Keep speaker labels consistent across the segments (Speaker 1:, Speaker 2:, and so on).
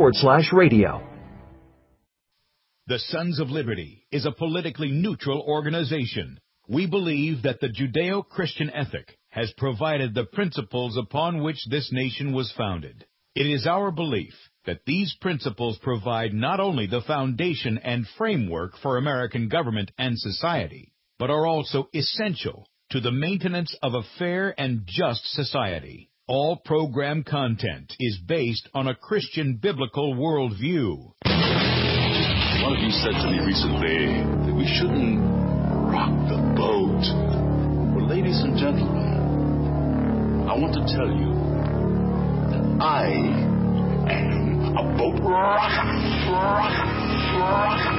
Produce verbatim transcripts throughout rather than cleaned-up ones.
Speaker 1: forward slash radio.
Speaker 2: The Sons of Liberty is a politically neutral organization. We believe that the Judeo-Christian ethic has provided the principles upon which this nation was founded. It is our belief that these principles provide not only the foundation and framework for American government and society, but are also essential to the maintenance of a fair and just society. All program content is based on a Christian biblical worldview.
Speaker 3: One of you said to me recently that we shouldn't rock the boat. Well, ladies and gentlemen, I want to tell you that I am a boat rocker. rocker, rocker.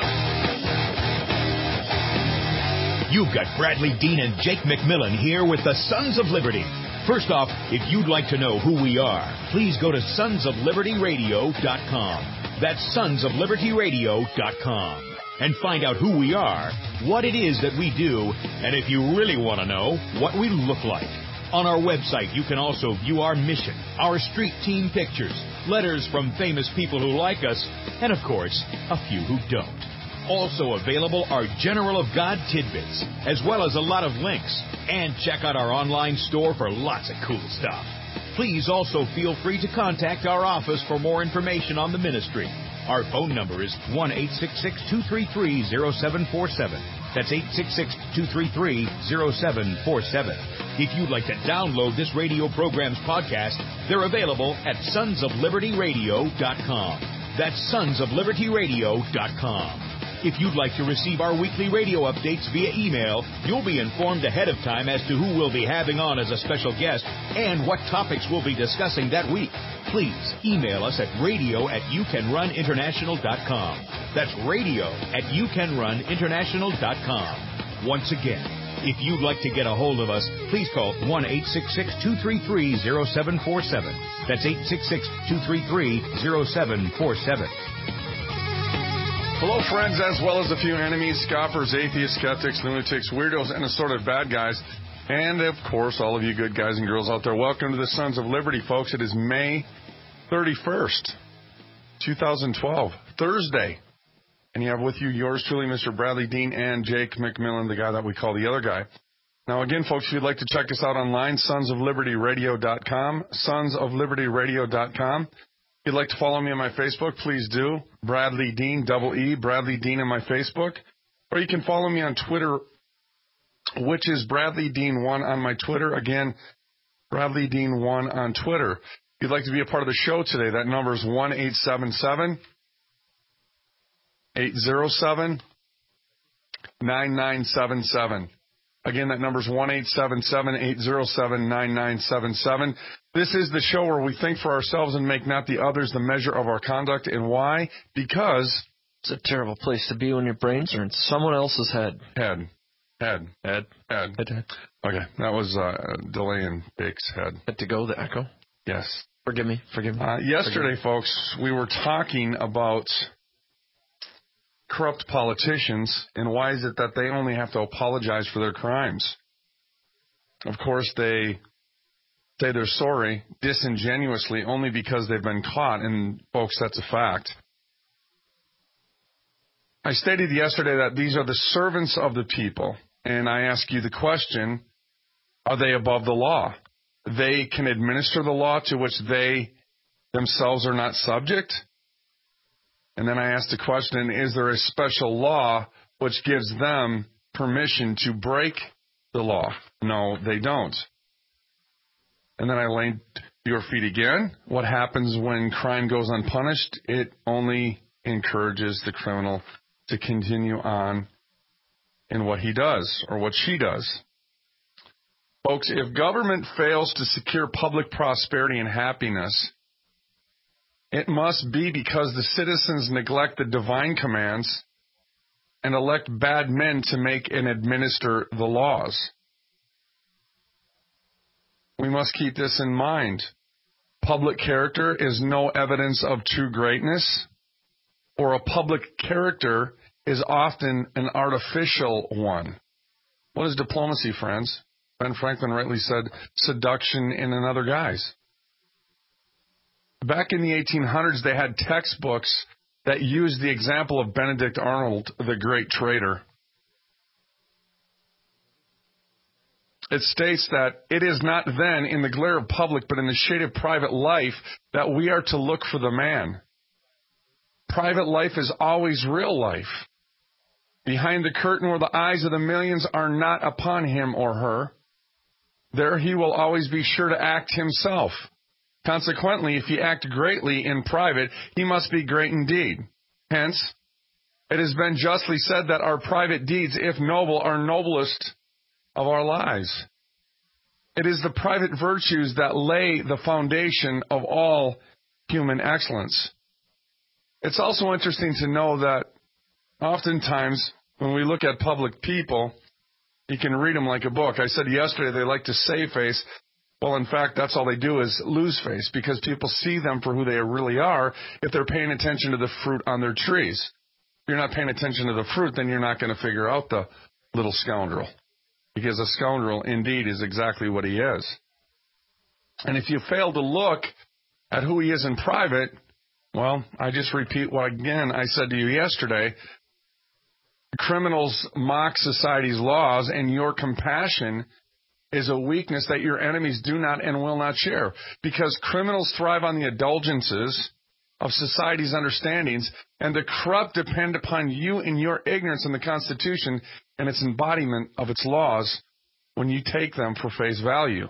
Speaker 2: You've got Bradley Dean and Jake McMillan here with the Sons of Liberty. First off, if you'd like to know who we are, please go to sons of liberty radio dot com. That's sons of liberty radio dot com. And find out who we are, what it is that we do, and if you really want to know, what we look like. On our website, you can also view our mission, our street team pictures, letters from famous people who like us, and of course, a few who don't. Also available are General of God tidbits, as well as a lot of links. And check out our online store for lots of cool stuff. Please also feel free to contact our office for more information on the ministry. Our phone number is one eight six six, two three three, zero seven four seven. That's eight six six, two three three, zero seven four seven. If you'd like to download this radio program's podcast, they're available at sons of liberty radio dot com. That's sons of liberty radio dot com. If you'd like to receive our weekly radio updates via email, you'll be informed ahead of time as to who we'll be having on as a special guest and what topics we'll be discussing that week. Please email us at radio at you can run international dot com. That's radio at you can run international dot com. Once again, if you'd like to get a hold of us, please call one eight six six, two three three, zero seven four seven. That's eight six six, two three three, zero seven four seven.
Speaker 4: Hello, friends, as well as a few enemies, scoffers, atheists, skeptics, lunatics, weirdos, and assorted bad guys. And, of course, all of you good guys and girls out there, welcome to the Sons of Liberty, folks. It is May thirty-first, twenty twelve, Thursday. And you have with you yours truly, Mister Bradley Dean and Jake McMillan, the guy that we call the other guy. Now, again, folks, if you'd like to check us out online, sons of liberty radio dot com, sons of liberty radio dot com. If you'd like to follow me on my Facebook, please do. Bradley Dean, double E, Bradley Dean on my Facebook. Or you can follow me on Twitter, which is Bradley Dean one on my Twitter. Again, Bradley Dean one on Twitter. If you'd like to be a part of the show today, that number is one eight seven seven, eight zero seven, nine nine seven seven. Again, that number is one eight seven seven, eight zero seven, nine nine seven seven. This is the show where we think for ourselves and make not the others the measure of our conduct. And why? Because
Speaker 5: it's a terrible place to be when your brains are in someone else's head.
Speaker 4: Head. Head.
Speaker 5: Head.
Speaker 4: Head.
Speaker 5: Head. head.
Speaker 4: Okay, that was uh, delay in Jake's head.
Speaker 5: Had to go, the echo?
Speaker 4: Yes.
Speaker 5: Forgive me. Forgive me.
Speaker 4: Uh, yesterday,
Speaker 5: Forgive me.
Speaker 4: folks, we were talking about corrupt politicians and why is it that they only have to apologize for their crimes. Of course, they say they're sorry disingenuously only because they've been caught, and folks, that's a fact. I stated yesterday that these are the servants of the people, and I ask you the question, are they above the law? They can administer the law to which they themselves are not subject? And then I asked the question, is there a special law which gives them permission to break the law? No, they don't. And then I laid your feet again. What happens when crime goes unpunished? It only encourages the criminal to continue on in what he does or what she does. Folks, if government fails to secure public prosperity and happiness, it must be because the citizens neglect the divine commands and elect bad men to make and administer the laws. We must keep this in mind. Public character is no evidence of true greatness, or a public character is often an artificial one. What is diplomacy, friends? Ben Franklin rightly said, seduction in another guise. back in the eighteen hundreds, they had textbooks that used the example of Benedict Arnold, the great trader. It states that it is not then in the glare of public, but in the shade of private life that we are to look for the man. Private life is always real life. Behind the curtain where the eyes of the millions are not upon him or her, there he will always be sure to act himself. Consequently, if he act greatly in private, he must be great indeed. Hence, it has been justly said that our private deeds, if noble, are noblest of our lives. It is the private virtues that lay the foundation of all human excellence. It's also interesting to know that oftentimes when we look at public people, you can read them like a book. I said yesterday they like to save face. Well, in fact, that's all they do is lose face, because people see them for who they really are if they're paying attention to the fruit on their trees. If you're not paying attention to the fruit, then you're not going to figure out the little scoundrel. Because a scoundrel, indeed, is exactly what he is. And if you fail to look at who he is in private, well, I just repeat what, again, I said to you yesterday. Criminals mock society's laws, and your compassion is a weakness that your enemies do not and will not share. Because criminals thrive on the indulgences of society's understandings, and the corrupt depend upon you and your ignorance in the Constitution and its embodiment of its laws when you take them for face value.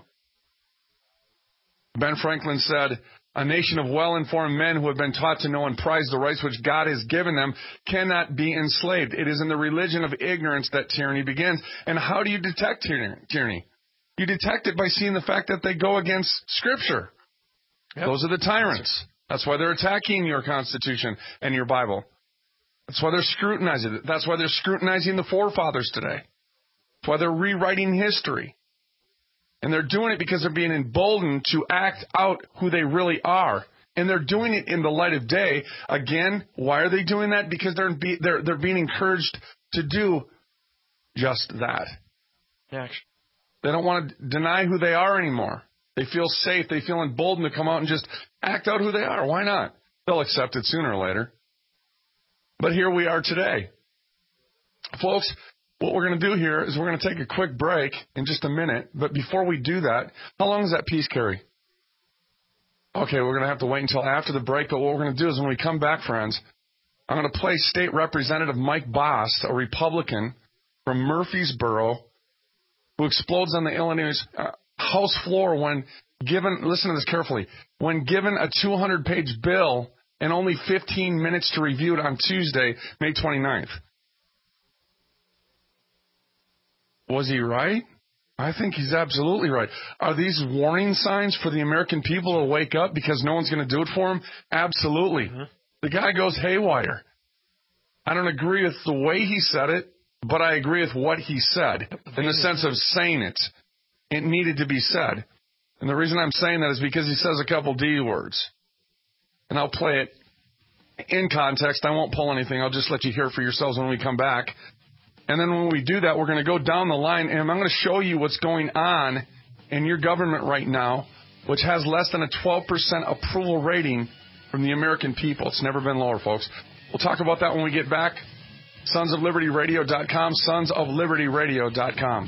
Speaker 4: Ben Franklin said, "A nation of well-informed men who have been taught to know and prize the rights which God has given them cannot be enslaved. It is in the religion of ignorance that tyranny begins." And how do you detect tyranny? You detect it by seeing the fact that they go against Scripture. Yep. Those are the tyrants. That's why they're attacking your Constitution and your Bible. That's why they're scrutinizing it. That's why they're scrutinizing the forefathers today. That's why they're rewriting history. And they're doing it because they're being emboldened to act out who they really are. And they're doing it in the light of day. Again, why are they doing that? Because they're be, they're they're being encouraged to do just that.
Speaker 5: Yeah.
Speaker 4: They don't want to deny who they are anymore. They feel safe. They feel emboldened to come out and just act out who they are. Why not? They'll accept it sooner or later. But here we are today. Folks, what we're going to do here is we're going to take a quick break in just a minute. But before we do that, how long does that piece carry? Okay, we're going to have to wait until after the break. But what we're going to do is when we come back, friends, I'm going to play State Representative Mike Bost, a Republican from Murfreesboro, who explodes on the Illinois uh, House floor when given, listen to this carefully, when given a two hundred page bill and only fifteen minutes to review it on Tuesday, May twenty-ninth. Was he right? I think he's absolutely right. Are these warning signs for the American people to wake up because no one's going to do it for them? Absolutely. Mm-hmm. The guy goes haywire. I don't agree with the way he said it, but I agree with what he said in the sense of saying it. It needed to be said. And the reason I'm saying that is because he says a couple D words. And I'll play it in context. I won't pull anything. I'll just let you hear it for yourselves when we come back. And then when we do that, we're going to go down the line, and I'm going to show you what's going on in your government right now, which has less than a twelve percent approval rating from the American people. It's never been lower, folks. We'll talk about that when we get back. sons of liberty radio dot com, sons of liberty radio dot com.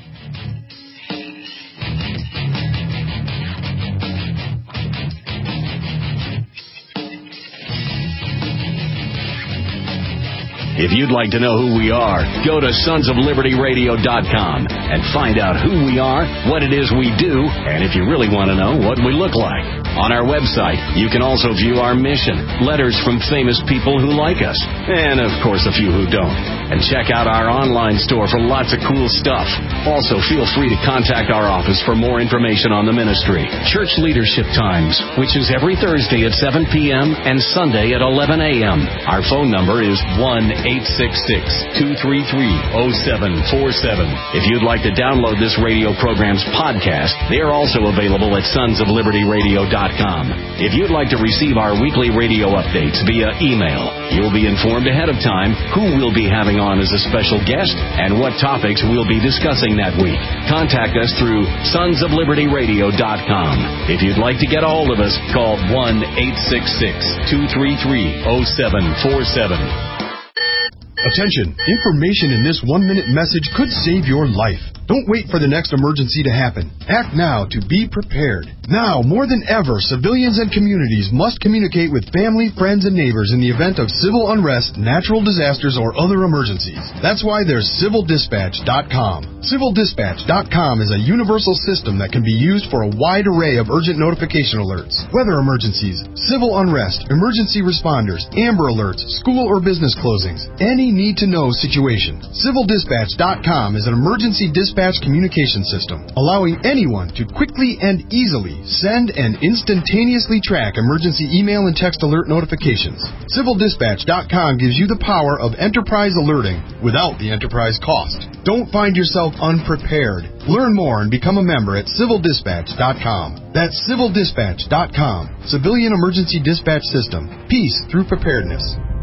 Speaker 2: If you'd like to know who we are, go to sons of liberty radio dot com and find out who we are, what it is we do, and if you really want to know, what we look like. On our website, you can also view our mission, letters from famous people who like us, and of course a few who don't. And check out our online store for lots of cool stuff. Also, feel free to contact our office for more information on the ministry. Church Leadership Times, which is every Thursday at seven p.m. and Sunday at eleven a.m. Our phone number is one eight six six, two three three, zero seven four seven. If you'd like to download this radio program's podcast, they are also available at sons of liberty radio dot com. If you'd like to receive our weekly radio updates via email,
Speaker 1: You'll be informed ahead of time who we'll be having on as a special guest and what topics we'll be discussing that week. Contact us through sons of liberty radio dot com. If you'd like to get a hold of us, call one eight six six, two three three, zero seven four seven.
Speaker 6: Attention! Information in this one-minute message could save your life. Don't wait for the next emergency to happen. Act now to be prepared. Now, more than ever, civilians and communities must communicate with family, friends, and neighbors in the event of civil unrest, natural disasters, or other emergencies. That's why there's civil dispatch dot com. civil dispatch dot com is a universal system that can be used for a wide array of urgent notification alerts. Weather emergencies, civil unrest, emergency responders, Amber Alerts, school or business closings, any need-to-know situation. civil dispatch dot com is an emergency dispatch communication system, allowing anyone to quickly and easily send and instantaneously track emergency email and text alert notifications. civil dispatch dot com gives you the power of enterprise alerting without the enterprise cost. Don't find yourself unprepared. Learn more and become a member at civil dispatch dot com. That's civil dispatch dot com. Civilian Emergency Dispatch System. Peace through preparedness.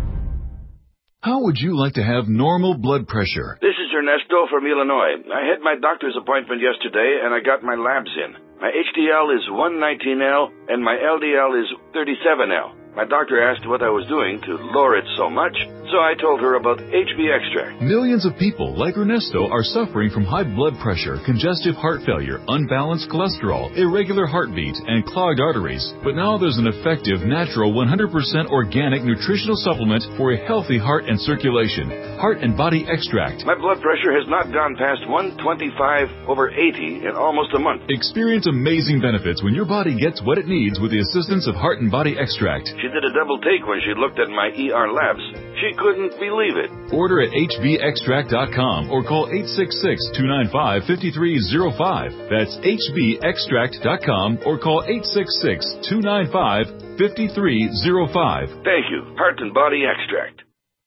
Speaker 7: How would you like to have normal blood pressure?
Speaker 8: This is Ernesto from Illinois. I had my doctor's appointment yesterday, and I got my labs in. My H D L is one nineteen L, and my L D L is thirty-seven L. My doctor asked what I was doing to lower it so much, so I told her about H B extract.
Speaker 7: Millions of people like Ernesto are suffering from high blood pressure, congestive heart failure, unbalanced cholesterol, irregular heartbeat, and clogged arteries. But now there's an effective, natural, one hundred percent organic nutritional supplement for a healthy heart and circulation. Heart and Body Extract.
Speaker 8: My blood pressure has not gone past one twenty-five over eighty in almost a month.
Speaker 7: Experience amazing benefits when your body gets what it needs with the assistance of Heart and Body Extract.
Speaker 8: She did a double take when she looked at my E R labs. She couldn't believe it.
Speaker 7: Order at H B extract dot com or call eight six six, two nine five, five three zero five. That's H B extract dot com or call eight six six, two nine five, five three zero five.
Speaker 8: Thank you. Heart and Body Extract.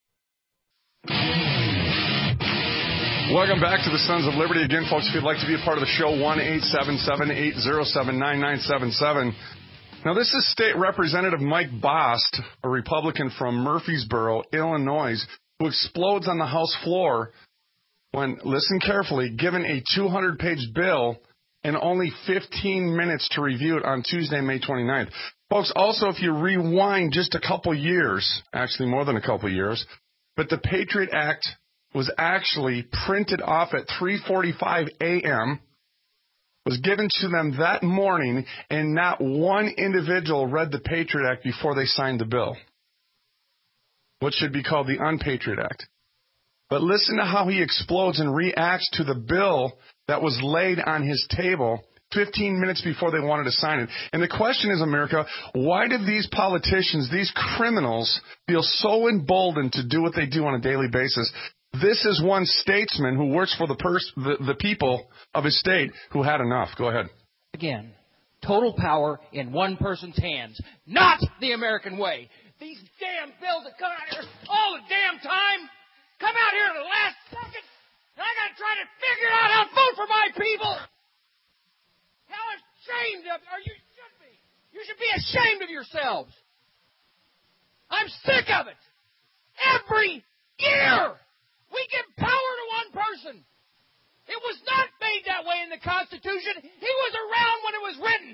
Speaker 4: Welcome back to the Sons of Liberty. Again, folks, if you'd like to be a part of the show, one eight seven seven, eight zero seven, nine nine seven seven. Now, this is State Representative Mike Bost, a Republican from Murfreesboro, Illinois, who explodes on the House floor when, listen carefully, given a two hundred page bill and only fifteen minutes to review it on Tuesday, May twenty-ninth. Folks, also, if you rewind just a couple years, actually more than a couple years, but the Patriot Act was actually printed off at three forty-five a.m., was given to them that morning, and not one individual read the Patriot Act before they signed the bill, what should be called the Unpatriot Act. But listen to how he explodes and reacts to the bill that was laid on his table fifteen minutes before they wanted to sign it. And the question is, America, why did these politicians, these criminals, feel so emboldened to do what they do on a daily basis? This is one statesman who works for the, pers- the the people of his state who had enough. Go ahead.
Speaker 9: Again, total power in one person's hands, not the American way. These damn bills that come out here all the damn time come out here at the last second, and I got to try to figure out how to vote for my people. How ashamed of or you should be. You should be ashamed of yourselves. I'm sick of it. Every year. We give power to one person. It was not made that way in the Constitution. He was around when it was written.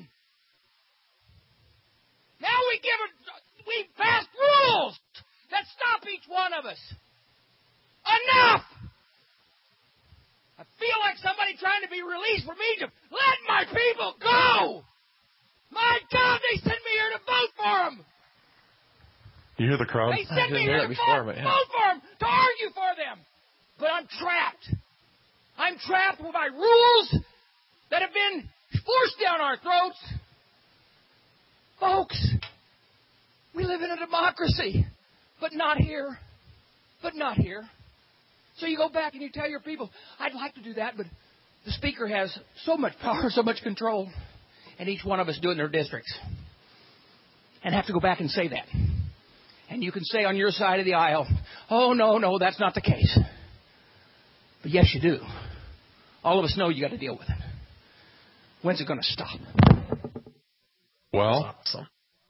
Speaker 9: Now we give it, we passed rules that stop each one of us. Enough! I feel like somebody trying to be released from Egypt. Let my people go! My God, they sent me here to vote for them.
Speaker 4: You hear the crowd?
Speaker 9: They sent me here to vote, vote for them, to argue for them. But I'm trapped. I'm trapped with my rules that have been forced down our throats. Folks, we live in a democracy, but not here. But not here. So you go back and you tell your people, I'd like to do that, but the Speaker has so much power, so much control, and each one of us do it in their districts. And have to go back and say that. And you can say on your side of the aisle, oh, no, no, that's not the case. But yes, you do. All of us know you got to deal with it. When's it going to stop?
Speaker 4: Well,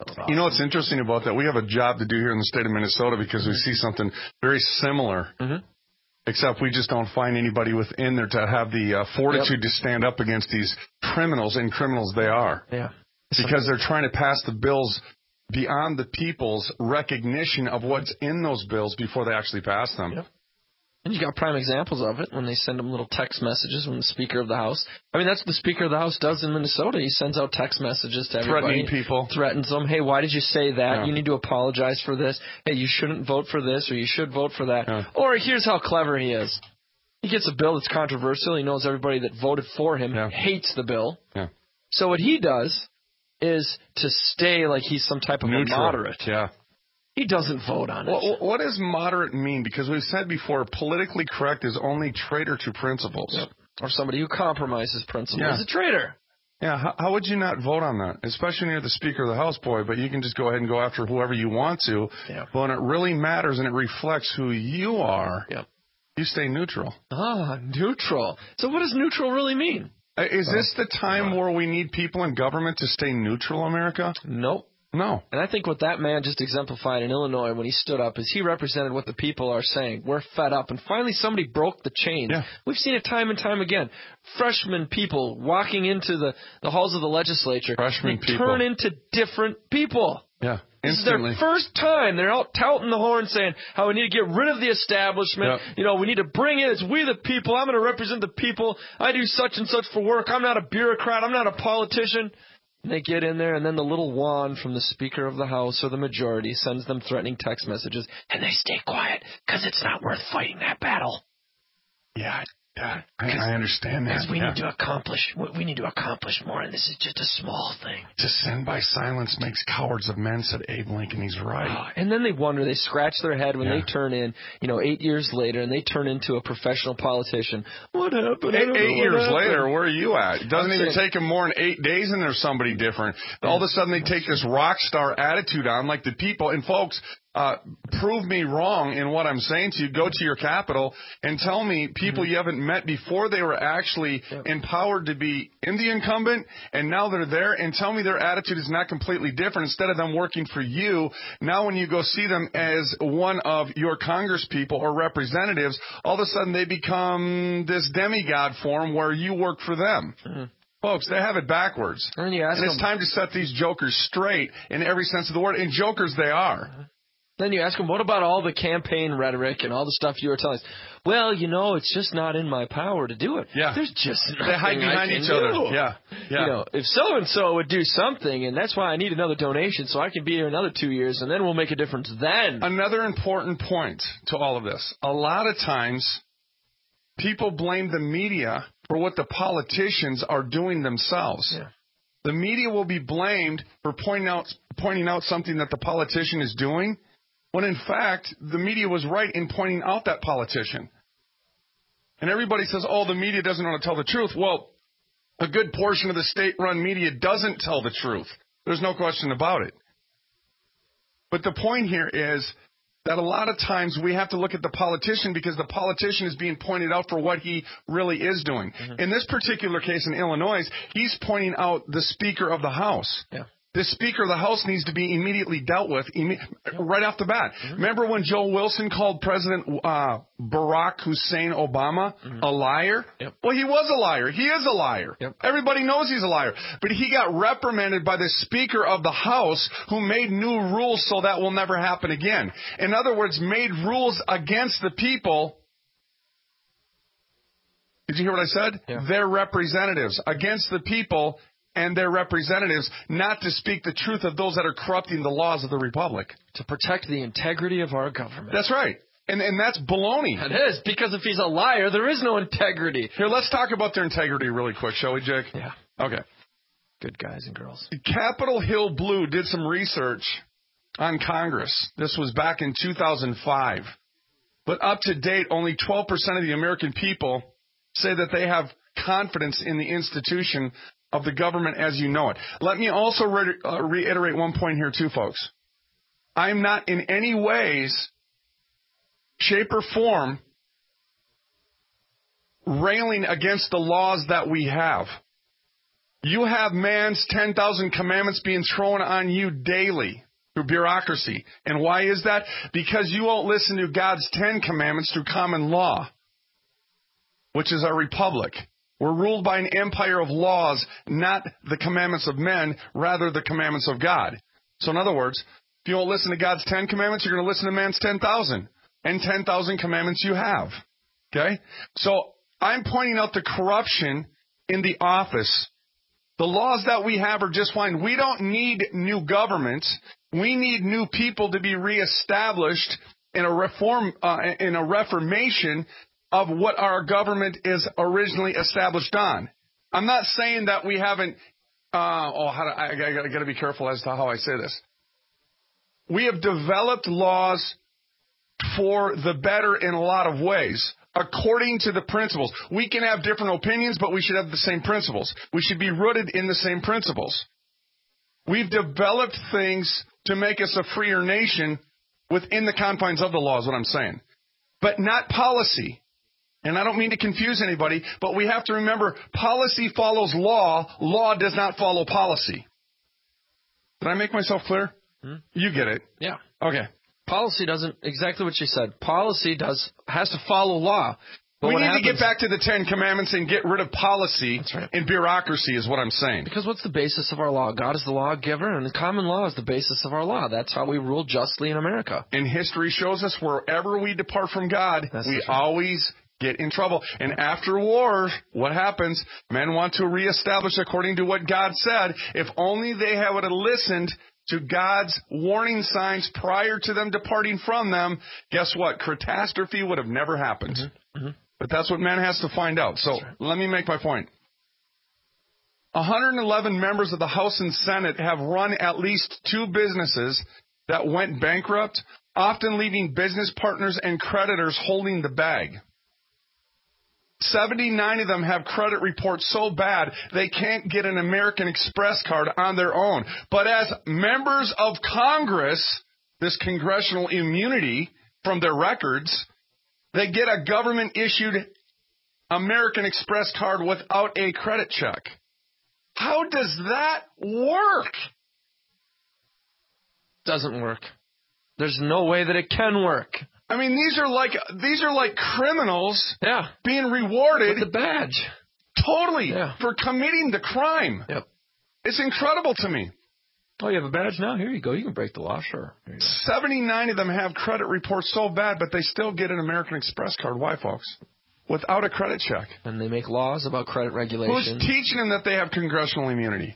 Speaker 5: Awesome.
Speaker 4: You know what's interesting about that? We have a job to do here in the state of Minnesota because we see something very similar.
Speaker 5: Mm-hmm.
Speaker 4: Except we just don't find anybody within there to have the uh, fortitude yep. to stand up against these criminals, and criminals they are.
Speaker 5: Yeah.
Speaker 4: Because they're trying to pass the bills beyond the people's recognition of what's in those bills before they actually pass them.
Speaker 5: Yep. And you got prime examples of it when they send them little text messages from the Speaker of the House. I mean, that's what the Speaker of the House does in Minnesota. He sends out text messages to everybody.
Speaker 4: Threatening people.
Speaker 5: Threatens them. Hey, why did you say that?
Speaker 4: Yeah.
Speaker 5: You need to apologize for this. Hey, you shouldn't vote for this, or you should vote for that.
Speaker 4: Yeah.
Speaker 5: Or here's how clever he is. He gets a bill that's controversial. He knows everybody that voted for him
Speaker 4: yeah.
Speaker 5: hates the bill.
Speaker 4: Yeah.
Speaker 5: So what he does is to stay like he's some type of
Speaker 4: neutral.
Speaker 5: a moderate.
Speaker 4: Yeah.
Speaker 5: He doesn't vote on it.
Speaker 4: Well, what does moderate mean? Because we've said before, politically correct is only traitor to principles.
Speaker 5: Yep. Or somebody who compromises principles
Speaker 4: yeah.
Speaker 5: is a traitor.
Speaker 4: Yeah, how, how would you not vote on that? Especially when you're the Speaker of the House, boy, but you can just go ahead and go after whoever you want to.
Speaker 5: Yeah.
Speaker 4: But when it really matters and it reflects who you are,
Speaker 5: yep.
Speaker 4: you stay neutral.
Speaker 5: Ah, neutral. So what does neutral really mean?
Speaker 4: Uh, is uh, this the time uh, where we need people in government to stay neutral, America?
Speaker 5: Nope.
Speaker 4: No.
Speaker 5: And I think what that man just exemplified in Illinois when he stood up is he represented what the people are saying. We're fed up. And finally somebody broke the chains.
Speaker 4: Yeah.
Speaker 5: We've seen it time and time again. Freshman people walking into the, the halls of the legislature.
Speaker 4: Freshman
Speaker 5: they
Speaker 4: people.
Speaker 5: turn into different people.
Speaker 4: Yeah.
Speaker 5: This is their first time. They're out touting the horn saying how we need to get rid of the establishment.
Speaker 4: Yep.
Speaker 5: You know, we need to bring in, it's we the people. I'm going to represent the people. I do such and such for work. I'm not a bureaucrat. I'm not a politician. And they get in there, and then the little wand from the Speaker of the House or the majority sends them threatening text messages, and they stay quiet because it's not worth fighting that battle.
Speaker 4: Yeah, yeah, I, I understand that.
Speaker 5: Because we
Speaker 4: yeah.
Speaker 5: need to accomplish, we need to accomplish more, and this is just a small thing.
Speaker 4: To sin by silence makes cowards of men, said Abe Lincoln. He's right.
Speaker 5: Oh, and then they wonder, they scratch their head when
Speaker 4: yeah.
Speaker 5: they turn in, you know, eight years later, and they turn into a professional politician. What happened?
Speaker 4: Eight, eight years
Speaker 5: happened.
Speaker 4: later, where are you at? It doesn't
Speaker 5: I'm
Speaker 4: even
Speaker 5: saying,
Speaker 4: take them more than eight days, and there's somebody different. All of a sudden, they take this rock star attitude on, like the people. And folks, uh, prove me wrong in what I'm saying to you. Go to your capital and tell me people mm-hmm. you haven't met before they were actually yep. empowered to be in the incumbent, and now they're there, and tell me their attitude is not completely different. Instead of them working for you, now when you go see them as one of your congresspeople or representatives, all of a sudden they become this demigod form where you work for them. Mm-hmm. Folks, they have it backwards.
Speaker 5: And, you ask
Speaker 4: and it's
Speaker 5: them,
Speaker 4: time to set these jokers straight in every sense of the word. And jokers they are.
Speaker 5: Mm-hmm. Then you ask them, what about all the campaign rhetoric and all the stuff you were telling us? Well, you know, it's just not in my power to do it.
Speaker 4: Yeah.
Speaker 5: There's just nothing
Speaker 4: They hide behind
Speaker 5: I can
Speaker 4: each
Speaker 5: do.
Speaker 4: other. Yeah. Yeah.
Speaker 5: You know, if so-and-so would do something, and that's why I need another donation so I can be here another two years, and then we'll make a difference then.
Speaker 4: Another important point to all of this. A lot of times, people blame the media for what the politicians are doing themselves.
Speaker 5: Yeah.
Speaker 4: The media will be blamed for pointing out pointing out something that the politician is doing, when in fact, the media was right in pointing out that politician. And everybody says, oh, the media doesn't want to tell the truth. Well, a good portion of the state-run media doesn't tell the truth. There's no question about it. But the point here is that a lot of times we have to look at the politician because the politician is being pointed out for what he really is doing. Mm-hmm. In this particular case in Illinois, he's pointing out the Speaker of the House.
Speaker 5: Yeah.
Speaker 4: The Speaker of the House needs to be immediately dealt with imme- right off the bat. Mm-hmm. Remember when Joe Wilson called President uh, Barack Hussein Obama mm-hmm. a liar?
Speaker 5: Yep.
Speaker 4: Well, he was a liar. He is a liar.
Speaker 5: Yep.
Speaker 4: Everybody knows he's a liar. But he got reprimanded by the Speaker of the House who made new rules so that will never happen again. In other words, made rules against the people. Did you hear what I said?
Speaker 5: Yeah.
Speaker 4: Their representatives against the people and their representatives, not to speak the truth of those that are corrupting the laws of the republic.
Speaker 5: To protect the integrity of our government.
Speaker 4: That's right. And and that's baloney.
Speaker 5: It is, because if he's a liar, there is no integrity.
Speaker 4: Here, let's talk about their integrity really quick, shall we, Jake?
Speaker 5: Yeah.
Speaker 4: Okay.
Speaker 5: Good guys and girls.
Speaker 4: Capitol Hill Blue did some research on Congress. This was back in two thousand five. But up to date, only twelve percent of the American people say that they have confidence in the institution of the government as you know it. Let me also re- uh, reiterate one point here too, folks. I'm not in any ways, shape or form, railing against the laws that we have. You have man's ten thousand commandments being thrown on you daily through bureaucracy. And why is that? Because you won't listen to God's ten commandments through common law, which is our republic. We're ruled by an empire of laws, not the commandments of men, rather the commandments of God. So in other words, if you won't listen to God's ten commandments, you're going to listen to man's ten thousand. And ten thousand commandments you have. Okay? So I'm pointing out the corruption in the office. The laws that we have are just fine. We don't need new government. We need new people to be reestablished in a reform, uh, in a reformation of what our government is originally established on. I'm not saying that we haven't. Uh, oh, how do, I, I got to be careful as to how I say this. We have developed laws for the better in a lot of ways, according to the principles. We can have different opinions, but we should have the same principles. We should be rooted in the same principles. We've developed things to make us a freer nation within the confines of the law, is what I'm saying. But not policy. And I don't mean to confuse anybody, but we have to remember policy follows law. Law does not follow policy. Did I make myself clear? Hmm? You get it.
Speaker 5: Yeah.
Speaker 4: Okay.
Speaker 5: Policy doesn't, exactly what you said. Policy does has to follow law. But
Speaker 4: we
Speaker 5: what
Speaker 4: need
Speaker 5: happens,
Speaker 4: to get back to the Ten Commandments and get rid of policy
Speaker 5: right.
Speaker 4: and bureaucracy is what I'm saying.
Speaker 5: Because what's the basis of our law? God is the lawgiver, and the common law is the basis of our law. That's how we rule justly in America.
Speaker 4: And history shows us wherever we depart from God, That's we always get in trouble. And after war, what happens? Men want to reestablish according to what God said. If only they had listened to God's warning signs prior to them departing from them, guess what? Catastrophe would have never happened. Mm-hmm. Mm-hmm. But that's what man has to find out. So right. Let me make my point. one hundred eleven members of the House and Senate have run at least two businesses that went bankrupt, often leaving business partners and creditors holding the bag. seventy-nine of them have credit reports so bad they can't get an American Express card on their own. But as members of Congress, this congressional immunity from their records, they get a government-issued American Express card without a credit check. How does that work?
Speaker 5: Doesn't work. There's no way that it can work.
Speaker 4: I mean, these are like these are like criminals
Speaker 5: yeah.
Speaker 4: being rewarded
Speaker 5: with the badge.
Speaker 4: Totally.
Speaker 5: Yeah.
Speaker 4: For committing the crime.
Speaker 5: Yep.
Speaker 4: It's incredible to me.
Speaker 5: Oh, you have a badge now? Here you go. You can break the law, sure.
Speaker 4: seventy-nine of them have credit reports so bad, but they still get an American Express card. Why, folks? Without a credit check.
Speaker 5: And they make laws about credit regulation.
Speaker 4: Who's teaching them that they have congressional immunity?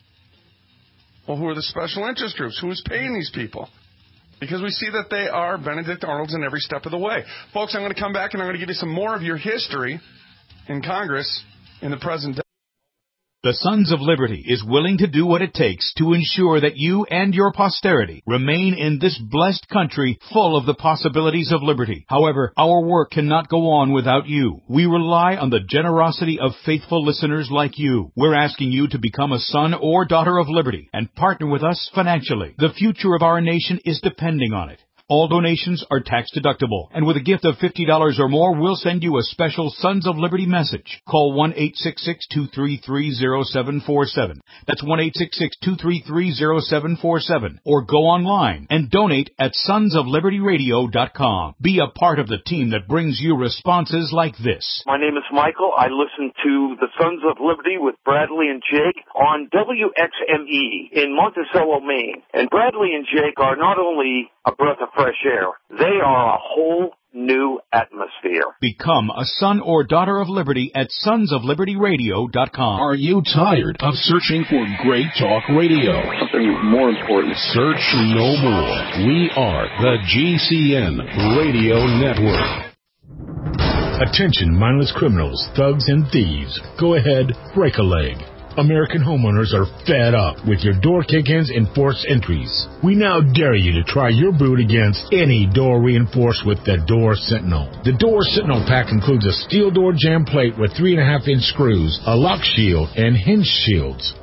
Speaker 4: Well, who are the special interest groups? Who is paying these people? Because we see that they are Benedict Arnolds in every step of the way. Folks, I'm going to come back and I'm going to give you some more of your history in Congress in the present day.
Speaker 2: The Sons of Liberty is willing to do what it takes to ensure that you and your posterity remain in this blessed country full of the possibilities of liberty. However, our work cannot go on without you. We rely on the generosity of faithful listeners like you. We're asking you to become a son or daughter of liberty and partner with us financially. The future of our nation is depending on it. All donations are tax deductible, and with a gift of fifty dollars or more, we'll send you a special Sons of Liberty message. Call one eight six six, two three three, zero seven four seven. That's one eight six six, two three three, zero seven four seven. Or go online and donate at sons of liberty radio dot com. Be a part of the team that brings you responses like this.
Speaker 10: My name is Michael. I listen to the Sons of Liberty with Bradley and Jake on W X M E in Monticello, Maine. And Bradley and Jake are not only a breath of fresh air, they are a whole new atmosphere.
Speaker 2: Become a son or daughter of liberty at sons of liberty radio dot com.
Speaker 11: Are you tired of searching for great talk radio?
Speaker 10: Something more important.
Speaker 11: Search no more. We are the G C N Radio Network. Attention mindless criminals, thugs, and thieves. Go ahead, break a leg. American homeowners are fed up with your door kick-ins and forced entries. We now dare you to try your boot against any door reinforced with the Door Sentinel. The Door Sentinel pack includes a steel door jamb plate with three and a half inch screws, a lock shield, and hinge shields.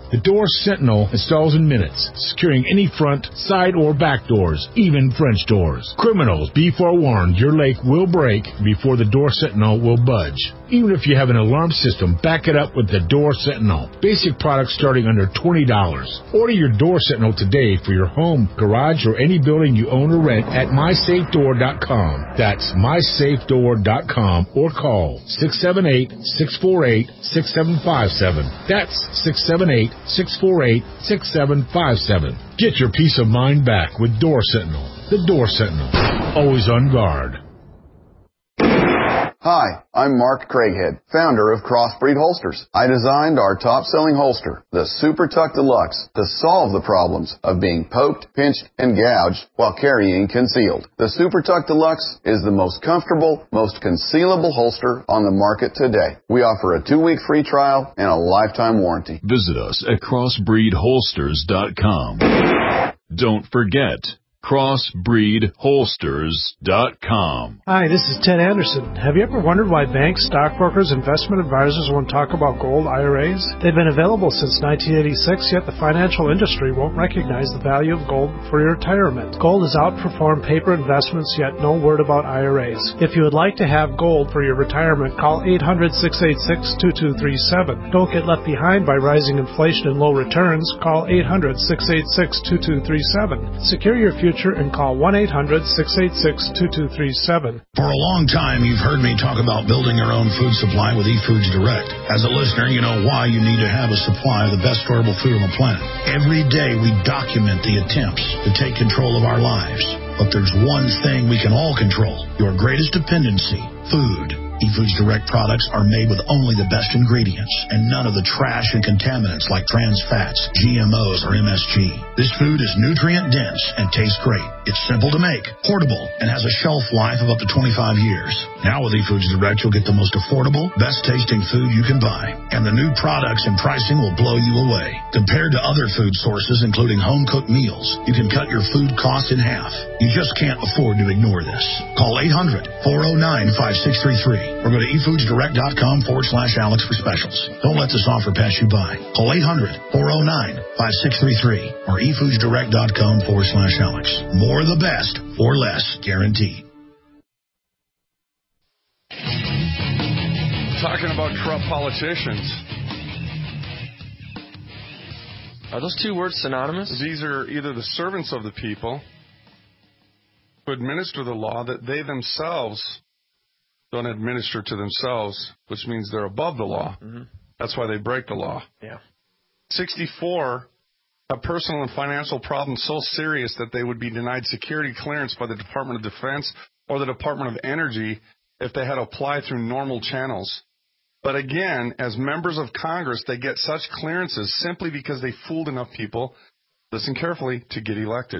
Speaker 11: The Door Sentinel installs in minutes, securing any front, side, or back doors, even French doors. Criminals, be forewarned, your lake will break before the Door Sentinel will budge. Even if you have an alarm system, back it up with the Door Sentinel. Basic products starting under twenty dollars. Order your Door Sentinel today for your home, garage, or any building you own or rent at my safe door dot com. That's my safe door dot com or call six seven eight, six four eight, six seven five seven. That's six seven eight, six four eight, six seven five seven. Get your peace of mind back with Door Sentinel. The Door Sentinel. Always on guard.
Speaker 12: Hi, I'm Mark Craighead, founder of Crossbreed Holsters. I designed our top-selling holster, the Super Tuck Deluxe, to solve the problems of being poked, pinched, and gouged while carrying concealed. The Super Tuck Deluxe is the most comfortable, most concealable holster on the market today. We offer a two-week free trial and a lifetime warranty.
Speaker 7: Visit us at crossbreed holsters dot com. Don't forget, crossbreed holsters dot com.
Speaker 13: Hi, this is Ted Anderson. Have you ever wondered why banks, stockbrokers, investment advisors won't talk about gold I R As? They've been available since nineteen eighty-six, yet the financial industry won't recognize the value of gold for your retirement. Gold has outperformed paper investments, yet no word about I R As. If you would like to have gold for your retirement, call eight hundred, six eight six, two two three seven. Don't get left behind by rising inflation and low returns. Call eight hundred, six eight six, two two three seven. Secure your future and call one eight hundred, six eight six, two two three seven.
Speaker 14: For a long time, you've heard me talk about building your own food supply with eFoods Direct. As a listener, you know why you need to have a supply of the best storable food on the planet. Every day, we document the attempts to take control of our lives. But there's one thing we can all control, your greatest dependency, food. eFoods Direct products are made with only the best ingredients and none of the trash and contaminants like trans fats, G M Os, or M S G. This food is nutrient dense and tastes great. It's simple to make, portable, and has a shelf life of up to twenty-five years. Now with eFoods Direct, you'll get the most affordable, best tasting food you can buy. And the new products and pricing will blow you away. Compared to other food sources, including home-cooked meals, you can cut your food cost in half. You just can't afford to ignore this. Call eight hundred, four oh nine, five six three three. Or go to efoodsdirect.com forward slash Alex for specials. Don't let this offer pass you by. Call eight hundred, four oh nine, five six three three or efoodsdirect.com forward slash Alex. More of the best for less, guaranteed.
Speaker 4: Talking about corrupt politicians.
Speaker 5: Are those two words synonymous?
Speaker 4: These are either the servants of the people who administer the law that they themselves don't administer to themselves, which means they're above the law.
Speaker 5: Mm-hmm.
Speaker 4: That's why they break the law.
Speaker 5: Yeah.
Speaker 4: sixty-four have personal and financial problems so serious that they would be denied security clearance by the Department of Defense or the Department of Energy if they had to apply through normal channels. But again, as members of Congress, they get such clearances simply because they fooled enough people, listen carefully, to get elected.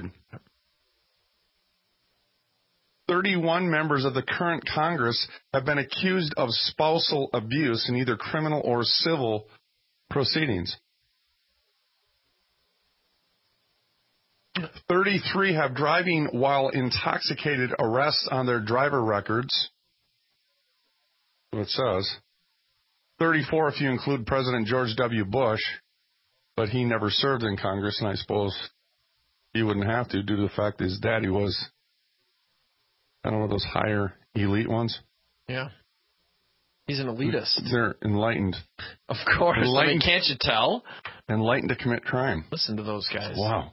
Speaker 4: thirty-one members of the current Congress have been accused of spousal abuse in either criminal or civil proceedings. thirty-three have driving while intoxicated arrests on their driver records. It says. thirty-four if you include President George W. Bush, but he never served in Congress, and I suppose he wouldn't have to due to the fact that his daddy was, I don't know, those higher elite ones.
Speaker 5: Yeah. He's an elitist.
Speaker 4: They're enlightened.
Speaker 5: Of course.
Speaker 4: Enlightened,
Speaker 5: I mean, can't you tell?
Speaker 4: Enlightened to commit crime.
Speaker 5: Listen to those guys.
Speaker 4: Wow.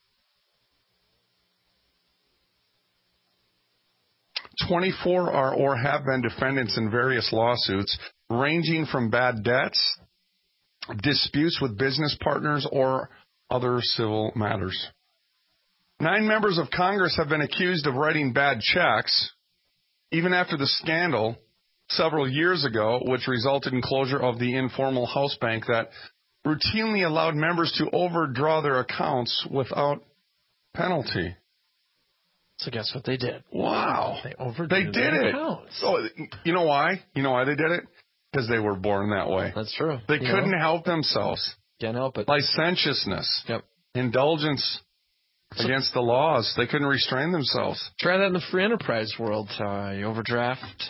Speaker 4: twenty-four are or have been defendants in various lawsuits, ranging from bad debts, disputes with business partners, or other civil matters. Nine members of Congress have been accused of writing bad checks, even after the scandal several years ago, which resulted in closure of the informal house bank that routinely allowed members to overdraw their accounts without penalty.
Speaker 5: So guess what they did?
Speaker 4: Wow.
Speaker 5: They overdrew
Speaker 4: They did
Speaker 5: their
Speaker 4: it.
Speaker 5: accounts.
Speaker 4: So, you know why? You know why they did it? Because they were born that way.
Speaker 5: That's true.
Speaker 4: They
Speaker 5: you
Speaker 4: couldn't
Speaker 5: know?
Speaker 4: help themselves.
Speaker 5: Can't help it.
Speaker 4: Licentiousness.
Speaker 5: Yep.
Speaker 4: Indulgence so, against the laws. They couldn't restrain themselves.
Speaker 5: Try that in the free enterprise world. Uh, you overdraft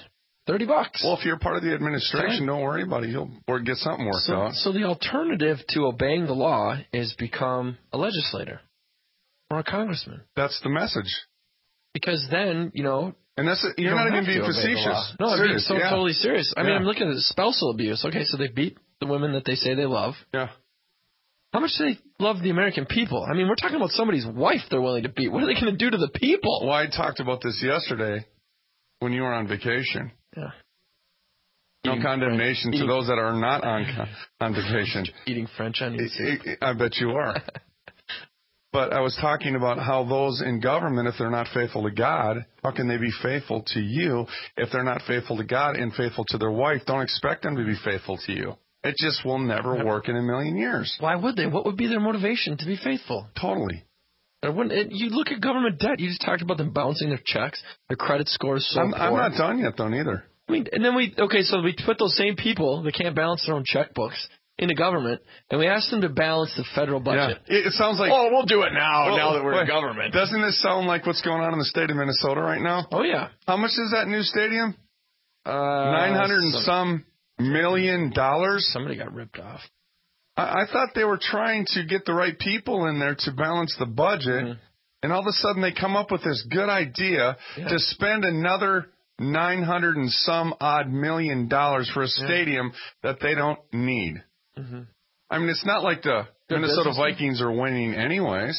Speaker 5: thirty bucks.
Speaker 4: Well, if you're part of the administration, don't worry about it. You'll or get something worked
Speaker 5: so,
Speaker 4: out.
Speaker 5: So the alternative to obeying the law is become a legislator or a congressman.
Speaker 4: That's the message.
Speaker 5: Because then, you know...
Speaker 4: And that's a, you're
Speaker 5: you
Speaker 4: not even being facetious.
Speaker 5: No, I'm being so
Speaker 4: yeah.
Speaker 5: totally serious. I
Speaker 4: yeah.
Speaker 5: mean, I'm looking at spousal abuse. Okay, so they beat the women that they say they love.
Speaker 4: Yeah.
Speaker 5: How much do they love the American people? I mean, we're talking about somebody's wife they're willing to beat. What are they going to do to the people?
Speaker 4: Well, I talked about this yesterday when you were on vacation.
Speaker 5: Yeah.
Speaker 4: No
Speaker 5: eating
Speaker 4: condemnation
Speaker 5: French,
Speaker 4: to
Speaker 5: eating,
Speaker 4: those that are not on on vacation.
Speaker 5: Eating French onion soup.
Speaker 4: I bet you are. But I was talking about how those in government, if they're not faithful to God, how can they be faithful to you if they're not faithful to God and faithful to their wife? Don't expect them to be faithful to you. It just will never work in a million years.
Speaker 5: Why would they? What would be their motivation to be faithful?
Speaker 4: Totally.
Speaker 5: When it, you look at government debt, you just talked about them bouncing their checks, their credit scores so
Speaker 4: I'm,
Speaker 5: poor.
Speaker 4: I'm not done yet, though, neither.
Speaker 5: I mean, and then we, okay, so we put those same people that can't balance their own checkbooks into government, and we asked them to balance the federal budget.
Speaker 4: Yeah. It, it sounds like...
Speaker 5: Oh, we'll do it now,
Speaker 4: well,
Speaker 5: now that we're
Speaker 4: wait,
Speaker 5: in government.
Speaker 4: Doesn't this sound like what's going on in the state of Minnesota right now?
Speaker 5: Oh, yeah.
Speaker 4: How much is that new stadium?
Speaker 5: Uh,
Speaker 4: nine hundred and some million dollars?
Speaker 5: Somebody got ripped off.
Speaker 4: I, I thought they were trying to get the right people in there to balance the budget, mm-hmm. and all of a sudden they come up with this good idea yeah. to spend another nine hundred and some odd million dollars for a stadium yeah. that they don't need.
Speaker 5: Mm-hmm.
Speaker 4: I mean, it's not like the Good Minnesota Vikings deal. Are winning anyways.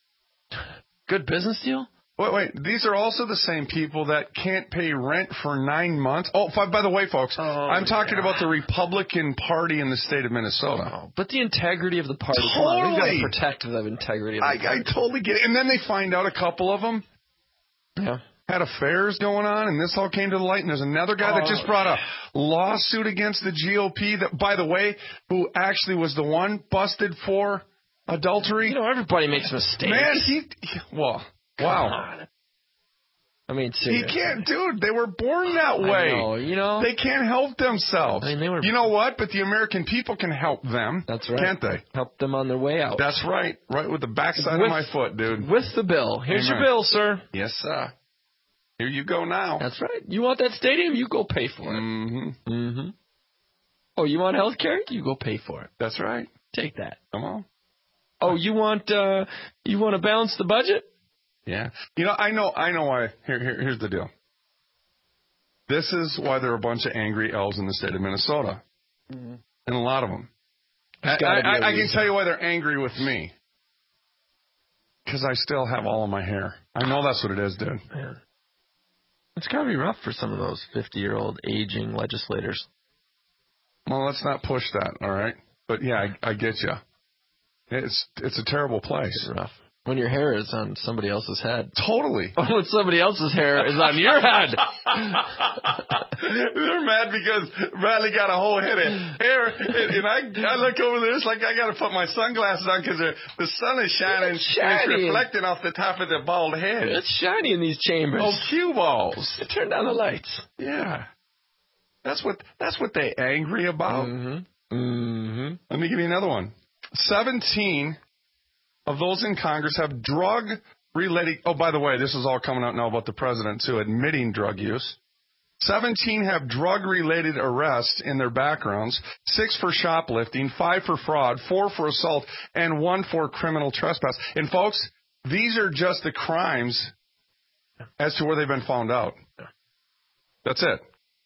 Speaker 5: Good business deal?
Speaker 4: Wait, wait. These are also the same people that can't pay rent for nine months. Oh, by the way, folks, oh, I'm talking yeah. about the Republican Party in the state of Minnesota.
Speaker 5: Oh, but the integrity of the party.
Speaker 4: Totally.
Speaker 5: Come on, we've got to protect the integrity of the
Speaker 4: I,
Speaker 5: party.
Speaker 4: I totally get it. And then they find out a couple of them.
Speaker 5: Yeah.
Speaker 4: Had affairs going on, and this all came to the light. And there's another guy oh. that just brought a lawsuit against the G O P that, by the way, who actually was the one busted for adultery.
Speaker 5: You know, everybody makes mistakes.
Speaker 4: Man, he, he well, wow.
Speaker 5: I mean, seriously.
Speaker 4: He can't, dude. They were born that way.
Speaker 5: I know, you know.
Speaker 4: They can't help themselves.
Speaker 5: I mean, they were.
Speaker 4: You know what? But the American people can help them.
Speaker 5: That's right.
Speaker 4: Can't they?
Speaker 5: Help them on their way out.
Speaker 4: That's right. Right with the backside
Speaker 5: with,
Speaker 4: of my foot, dude.
Speaker 5: With the bill. Here's
Speaker 4: Amen.
Speaker 5: your bill, sir.
Speaker 4: Yes, sir. Here you go now.
Speaker 5: That's right. You want that stadium? You go pay for it.
Speaker 4: Mm-hmm.
Speaker 5: Mm-hmm. Oh, you want health care? You go pay for it.
Speaker 4: That's right.
Speaker 5: Take that.
Speaker 4: Come on.
Speaker 5: Oh, you want uh, you want to balance the budget?
Speaker 4: Yeah. You know, I know, I know why. Here, here, here's the deal. This is why there are a bunch of angry elves in the state of Minnesota, mm-hmm. and a lot of them. I, I, I can tell you why they're angry with me. Because I still have all of my hair. I know that's what it is, dude.
Speaker 5: Man. It's got to be rough for some of those fifty-year-old aging legislators.
Speaker 4: Well, let's not push that, all right? But, yeah, I, I get you. It's it's a terrible place.
Speaker 5: It's rough. When your hair is on somebody else's head.
Speaker 4: Totally.
Speaker 5: When somebody else's hair is on your head.
Speaker 4: They're mad because Bradley got a whole head of hair. And, and I, I look over there, it's like I got to put my sunglasses on because the sun is shining.
Speaker 5: It's shiny.
Speaker 4: And it's reflecting off the top of the bald head.
Speaker 5: It's shiny in these chambers.
Speaker 4: Oh, cue balls.
Speaker 5: Turn down the lights.
Speaker 4: Yeah. That's what that's what they angry about.
Speaker 5: Mm-hmm. Mm-hmm.
Speaker 4: Let me give you another one. Seventeen of those in Congress have drug-related... Oh, by the way, this is all coming out now about the president, too, admitting drug use. seventeen have drug-related arrests in their backgrounds, six for shoplifting, five for fraud, four for assault, and one for criminal trespass. And, folks, these are just the crimes as to where they've been found out. That's it.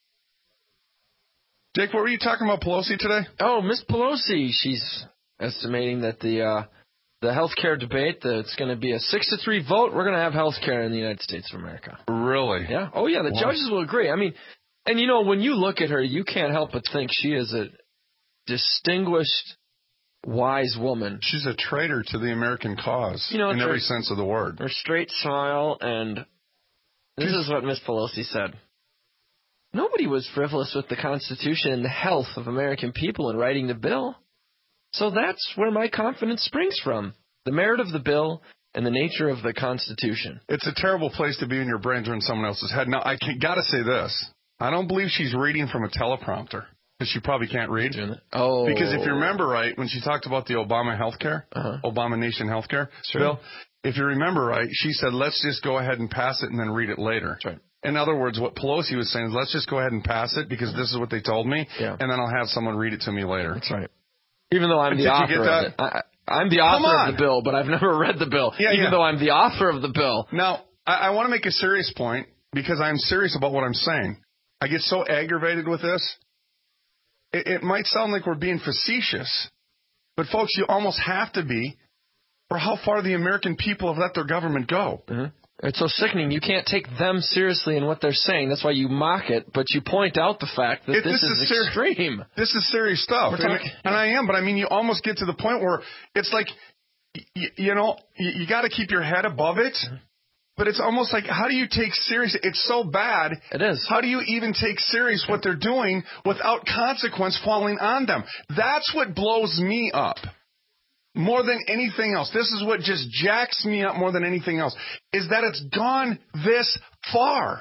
Speaker 4: Jake, what were you talking about Pelosi today?
Speaker 5: Oh, Miss Pelosi. She's estimating that the... Uh, The health care debate, it's going to be a six to three vote. We're going to have health care in the United States of America.
Speaker 4: Really?
Speaker 5: Yeah. Oh, yeah. The wow. judges will agree. I mean, and, you know, when you look at her, you can't help but think she is a distinguished, wise woman.
Speaker 4: She's a traitor to the American cause,
Speaker 5: you know,
Speaker 4: in
Speaker 5: her,
Speaker 4: every sense of the word.
Speaker 5: Her straight smile, and this She's, is what Miss Pelosi said. Nobody was frivolous with the Constitution and the health of American people in writing the bill. So that's where my confidence springs from, the merit of the bill and the nature of the Constitution.
Speaker 4: It's a terrible place to be in your brains or in someone else's head. Now, I got to say this. I don't believe she's reading from a teleprompter, because she probably can't read.
Speaker 5: Oh.
Speaker 4: Because if you remember right, when she talked about the Obama health care, uh-huh. Obama Nation health care
Speaker 5: sure.
Speaker 4: bill, if you remember right, she said, let's just go ahead and pass it and then read it later.
Speaker 5: That's right.
Speaker 4: In other words, what Pelosi was saying is, let's just go ahead and pass it because this is what they told me,
Speaker 5: yeah.
Speaker 4: and then I'll have someone read it to me later.
Speaker 5: That's right. Even though I'm
Speaker 4: But
Speaker 5: the
Speaker 4: did
Speaker 5: author
Speaker 4: you get that?
Speaker 5: of it. I, I'm the author of the bill, but I've never read the bill,
Speaker 4: yeah,
Speaker 5: even
Speaker 4: yeah.
Speaker 5: though I'm the author of the bill.
Speaker 4: Now, I, I want to make a serious point because I'm serious about what I'm saying. I get so aggravated with this. It, it might sound like we're being facetious, but folks, you almost have to be for how far the American people have let their government go.
Speaker 5: Mm-hmm. It's so sickening. You can't take them seriously in what they're saying. That's why you mock it, but you point out the fact that
Speaker 4: it,
Speaker 5: this,
Speaker 4: this
Speaker 5: is,
Speaker 4: is ser-
Speaker 5: extreme.
Speaker 4: This is serious stuff. And,
Speaker 5: talking,
Speaker 4: and I am, but I mean, you almost get to the point where it's like, you, you know, you, you got to keep your head above it. But it's almost like, how do you take serious? It's so bad.
Speaker 5: It is.
Speaker 4: How do you even take serious what they're doing without consequence falling on them? That's what blows me up more than anything else. This is what just jacks me up more than anything else, is that it's gone this far.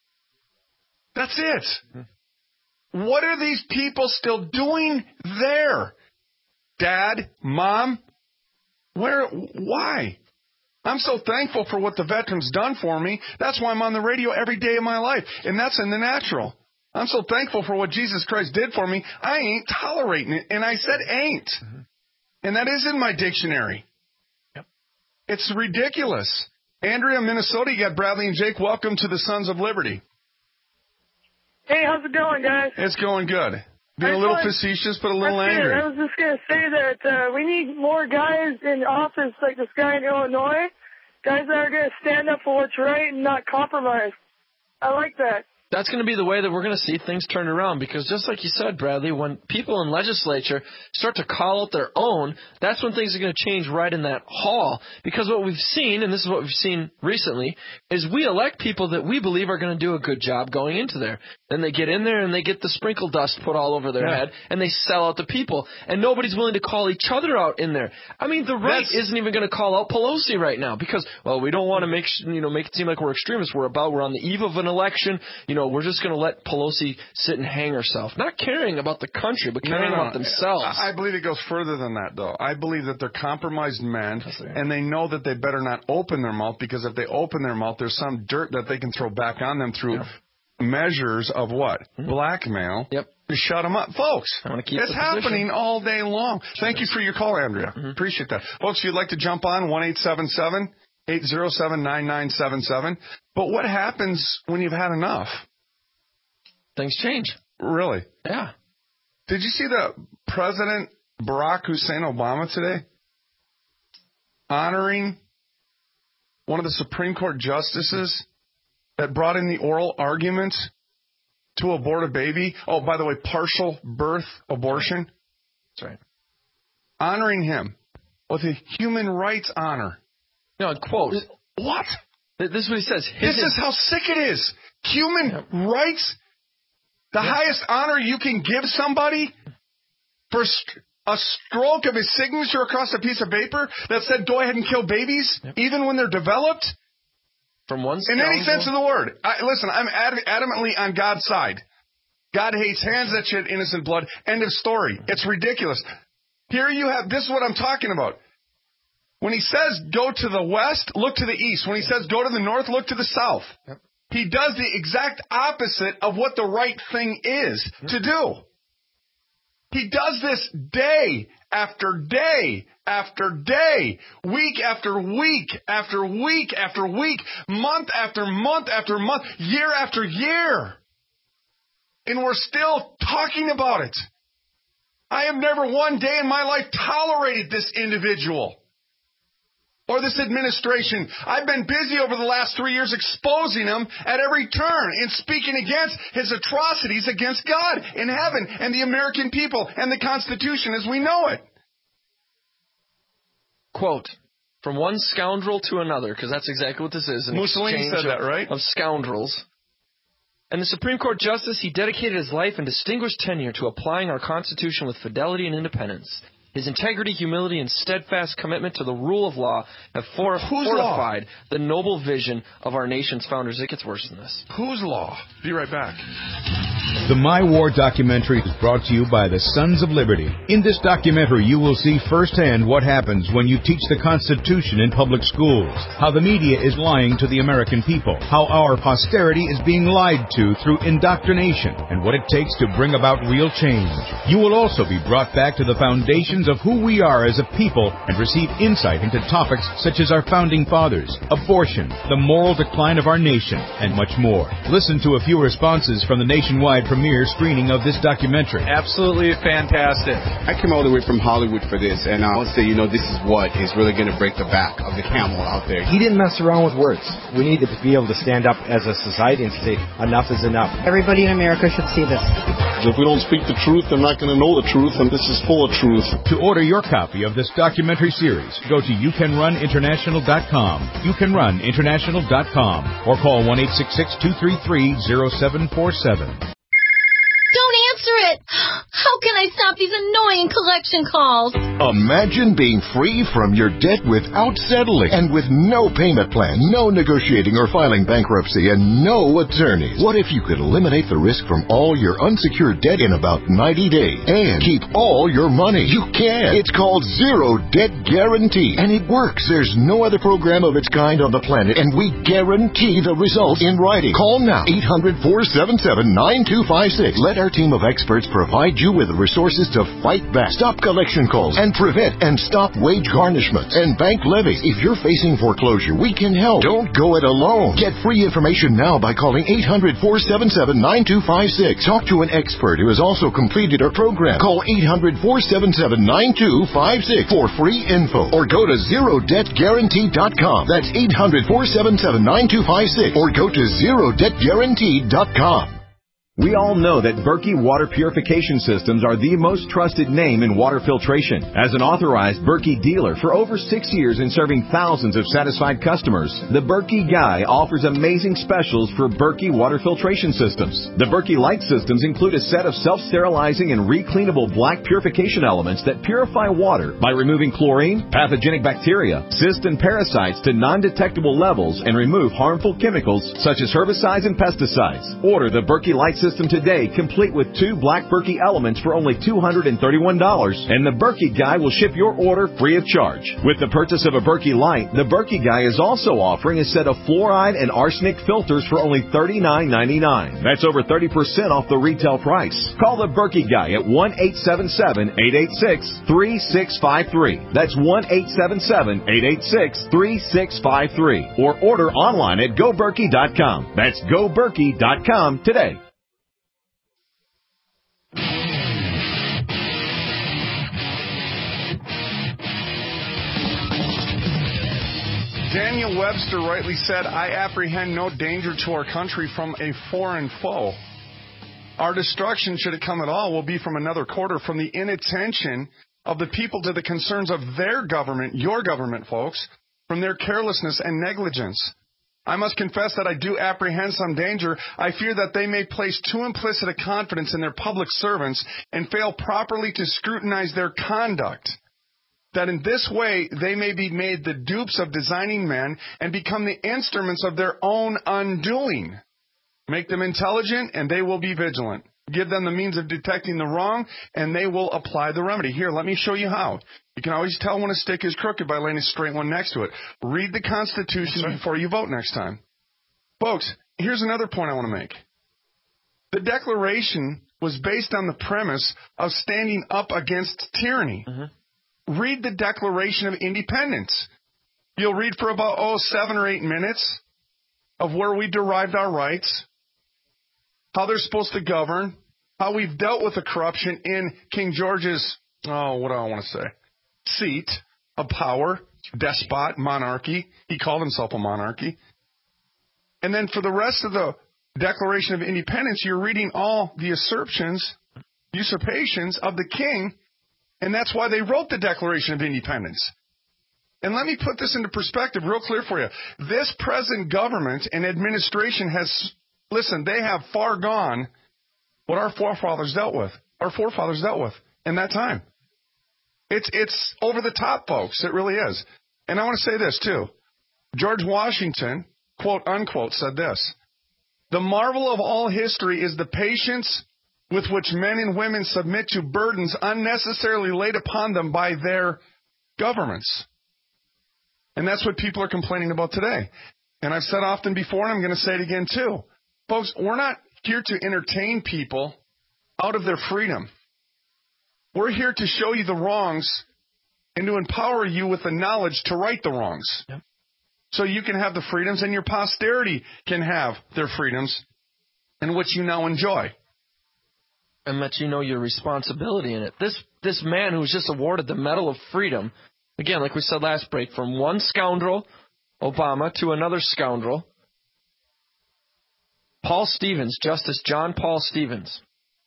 Speaker 4: That's it. Mm-hmm. What are these people still doing there? Dad, Mom, where, why? I'm so thankful for what the veterans done for me. That's why I'm on the radio every day of my life, and that's in the natural. I'm so thankful for what Jesus Christ did for me. I ain't tolerating it, and I said ain't. Mm-hmm. And that is in my dictionary. Yep. It's ridiculous. Andrea, Minnesota, you got Bradley and Jake. Welcome to the Sons of Liberty.
Speaker 15: Hey, how's it going, guys?
Speaker 4: It's going good. Being a little facetious, but a little
Speaker 15: That's
Speaker 4: angry.
Speaker 15: It. I was just going to say that uh, we need more guys in office like this guy in Illinois, guys that are going to stand up for what's right and not compromise. I like that.
Speaker 5: That's going to be the way that we're going to see things turn around, because just like you said, Bradley, when people in legislature start to call out their own, that's when things are going to change right in that hall. Because what we've seen, and this is what we've seen recently, is we elect people that we believe are going to do a good job going into there. Then they get in there and they get the sprinkle dust put all over their yeah. head, and they sell out the people. And nobody's willing to call each other out in there. I mean, the right that's, isn't even going to call out Pelosi right now because, well, we don't want to make you know make it seem like we're extremists. We're about we're on the eve of an election. You know, we're just going to let Pelosi sit and hang herself, not caring about the country, but caring
Speaker 4: no, no,
Speaker 5: about themselves.
Speaker 4: I believe it goes further than that, though. I believe that they're compromised men, and they know that they better not open their mouth, because if they open their mouth, there's some dirt that they can throw back on them through yeah. measures of what? Mm-hmm. Blackmail.
Speaker 5: Yep.
Speaker 4: To shut them up. Folks,
Speaker 5: I want to keep
Speaker 4: it's happening all day long. Thank you for your call, Andrea. Mm-hmm. Appreciate that. Folks, if you'd like to jump on, one eight seven seven, eight zero seven, nine nine seven seven. But what happens when you've had enough?
Speaker 5: Things change.
Speaker 4: Really?
Speaker 5: Yeah.
Speaker 4: Did you see the President Barack Hussein Obama today honoring one of the Supreme Court justices that brought in the oral argument to abort a baby? Oh, by the way, partial birth abortion.
Speaker 5: That's right.
Speaker 4: Honoring him with a human rights honor.
Speaker 5: No, quote.
Speaker 4: What?
Speaker 5: This is what he says.
Speaker 4: His this is how sick it is. Human yep. rights? The yep. highest honor you can give somebody for a stroke of his signature across a piece of paper that said, go ahead and kill babies, yep. even when they're developed?
Speaker 5: From one
Speaker 4: In any sense of the word. I, listen, I'm ad- adamantly on God's side. God hates hands that shed innocent blood. End of story. It's ridiculous. Here you have, this is what I'm talking about. When he says go to the west, look to the east. When he says go to the north, look to the south. Yep. He does the exact opposite of what the right thing is yep. to do. He does this day after day after day, week after week after week after week, month after month after month, year after year. And we're still talking about it. I have never one day in my life tolerated this individual or this administration. I've been busy over the last three years exposing him at every turn and speaking against his atrocities against God in heaven and the American people and the Constitution as we know it.
Speaker 5: Quote, from one scoundrel to another, because that's exactly what this is. An
Speaker 4: Mussolini said that, right?
Speaker 5: Of scoundrels. And the Supreme Court Justice, he dedicated his life and distinguished tenure to applying our Constitution with fidelity and independence. His integrity, humility, and steadfast commitment to the rule of law have for-
Speaker 4: Whose
Speaker 5: fortified
Speaker 4: law?
Speaker 5: the noble vision of our nation's founders. It gets worse than this.
Speaker 4: Whose law? Be right back.
Speaker 16: The My War documentary is brought to you by the Sons of Liberty. In this documentary, you will see firsthand what happens when you teach the Constitution in public schools, how the media is lying to the American people, how our posterity is being lied to through indoctrination, and what it takes to bring about real change. You will also be brought back to the foundations of who we are as a people and receive insight into topics such as our founding fathers, abortion, the moral decline of our nation, and much more. Listen to a few responses from the nationwide premiere screening of this documentary.
Speaker 17: Absolutely fantastic.
Speaker 18: I came all the way from Hollywood for this, and I would say, you know, this is what is really going to break the back of the camel out there.
Speaker 19: He didn't mess around with words. We need to be able to stand up as a society and say, enough is enough.
Speaker 20: Everybody in America should see this.
Speaker 21: If we don't speak the truth, they're not going to know the truth, and this is full of truth.
Speaker 16: To order your copy of this documentary series, go to you can run international dot com, you can run international dot com, or call one eight six six, two three three, zero seven four seven.
Speaker 22: Don't answer it! How can I stop these annoying collection calls?
Speaker 23: Imagine being free from your debt without settling and with no payment plan, no negotiating or filing bankruptcy, and no attorneys. What if you could eliminate the risk from all your unsecured debt in about ninety days and keep all your money? You can. It's called Zero Debt Guarantee, and it works. There's no other program of its kind on the planet, and we guarantee the results in writing. Call now, eight hundred, four seven seven, nine two five six. Let our team of experts provide you with the resources to fight back, stop collection calls, and prevent and stop wage garnishments and bank levies. If you're facing foreclosure, we can help. Don't go it alone. Get free information now by calling eight hundred, four seven seven, nine two five six. Talk to an expert who has also completed our program. Call eight hundred, four seven seven, nine two five six for free info, or go to zero debt guarantee dot com. That's eight hundred, four seven seven, nine two five six, or go to zero debt guarantee dot com.
Speaker 24: We all know that Berkey Water Purification Systems are the most trusted name in water filtration. As an authorized Berkey dealer for over six years and serving thousands of satisfied customers, the Berkey Guy offers amazing specials for Berkey Water Filtration Systems. The Berkey Light Systems include a set of self-sterilizing and recleanable black purification elements that purify water by removing chlorine, pathogenic bacteria, cysts, and parasites to non-detectable levels and remove harmful chemicals such as herbicides and pesticides. Order the Berkey Light System today, complete with two black Berkey elements for only two hundred thirty-one dollars, and the Berkey Guy will ship your order free of charge. With the purchase of a Berkey Light, the Berkey Guy is also offering a set of fluoride and arsenic filters for only thirty-nine ninety-nine. That's over thirty percent off the retail price. Call the Berkey Guy at one eight seven seven, eight eight six, three six five three. That's one eight seven seven, eight eight six, three six five three. Or order online at go berkey dot com. That's go berkey dot com today.
Speaker 4: Daniel Webster rightly said, I apprehend no danger to our country from a foreign foe. Our destruction, should it come at all, will be from another quarter, from the inattention of the people to the concerns of their government, your government, folks, from their carelessness and negligence. I must confess that I do apprehend some danger. I fear that they may place too implicit a confidence in their public servants and fail properly to scrutinize their conduct. That in this way they may be made the dupes of designing men and become the instruments of their own undoing. Make them intelligent, and they will be vigilant. Give them the means of detecting the wrong, and they will apply the remedy. Here, let me show you how. You can always tell when a stick is crooked by laying a straight one next to it. Read the Constitution right before you vote next time. Folks, here's another point I want to make. The Declaration was based on the premise of standing up against tyranny. Mm-hmm. Read the Declaration of Independence. You'll read for about, oh, seven or eight minutes of where we derived our rights, how they're supposed to govern, how we've dealt with the corruption in King George's, oh, what do I want to say, seat of power, despot, monarchy. He called himself a monarchy. And then for the rest of the Declaration of Independence, you're reading all the usurpations, usurpations of the king. And that's why they wrote the Declaration of Independence. And let me put this into perspective real clear for you. This present government and administration has, listen, they have far gone what our forefathers dealt with, our forefathers dealt with in that time. It's it's over the top, folks. It really is. And I want to say this, too. George Washington, quote, unquote, said this. The marvel of all history is the patience with which men and women submit to burdens unnecessarily laid upon them by their governments. And that's what people are complaining about today. And I've said often before, and I'm going to say it again, too. Folks, we're not here to entertain people out of their freedom. We're here to show you the wrongs and to empower you with the knowledge to right the wrongs. Yep. So you can have the freedoms and your posterity can have their freedoms and which you now enjoy.
Speaker 5: And let you know your responsibility in it. This this man who was just awarded the Medal of Freedom, again, like we said last break, from one scoundrel, Obama, to another scoundrel, Paul Stevens, Justice John Paul Stevens.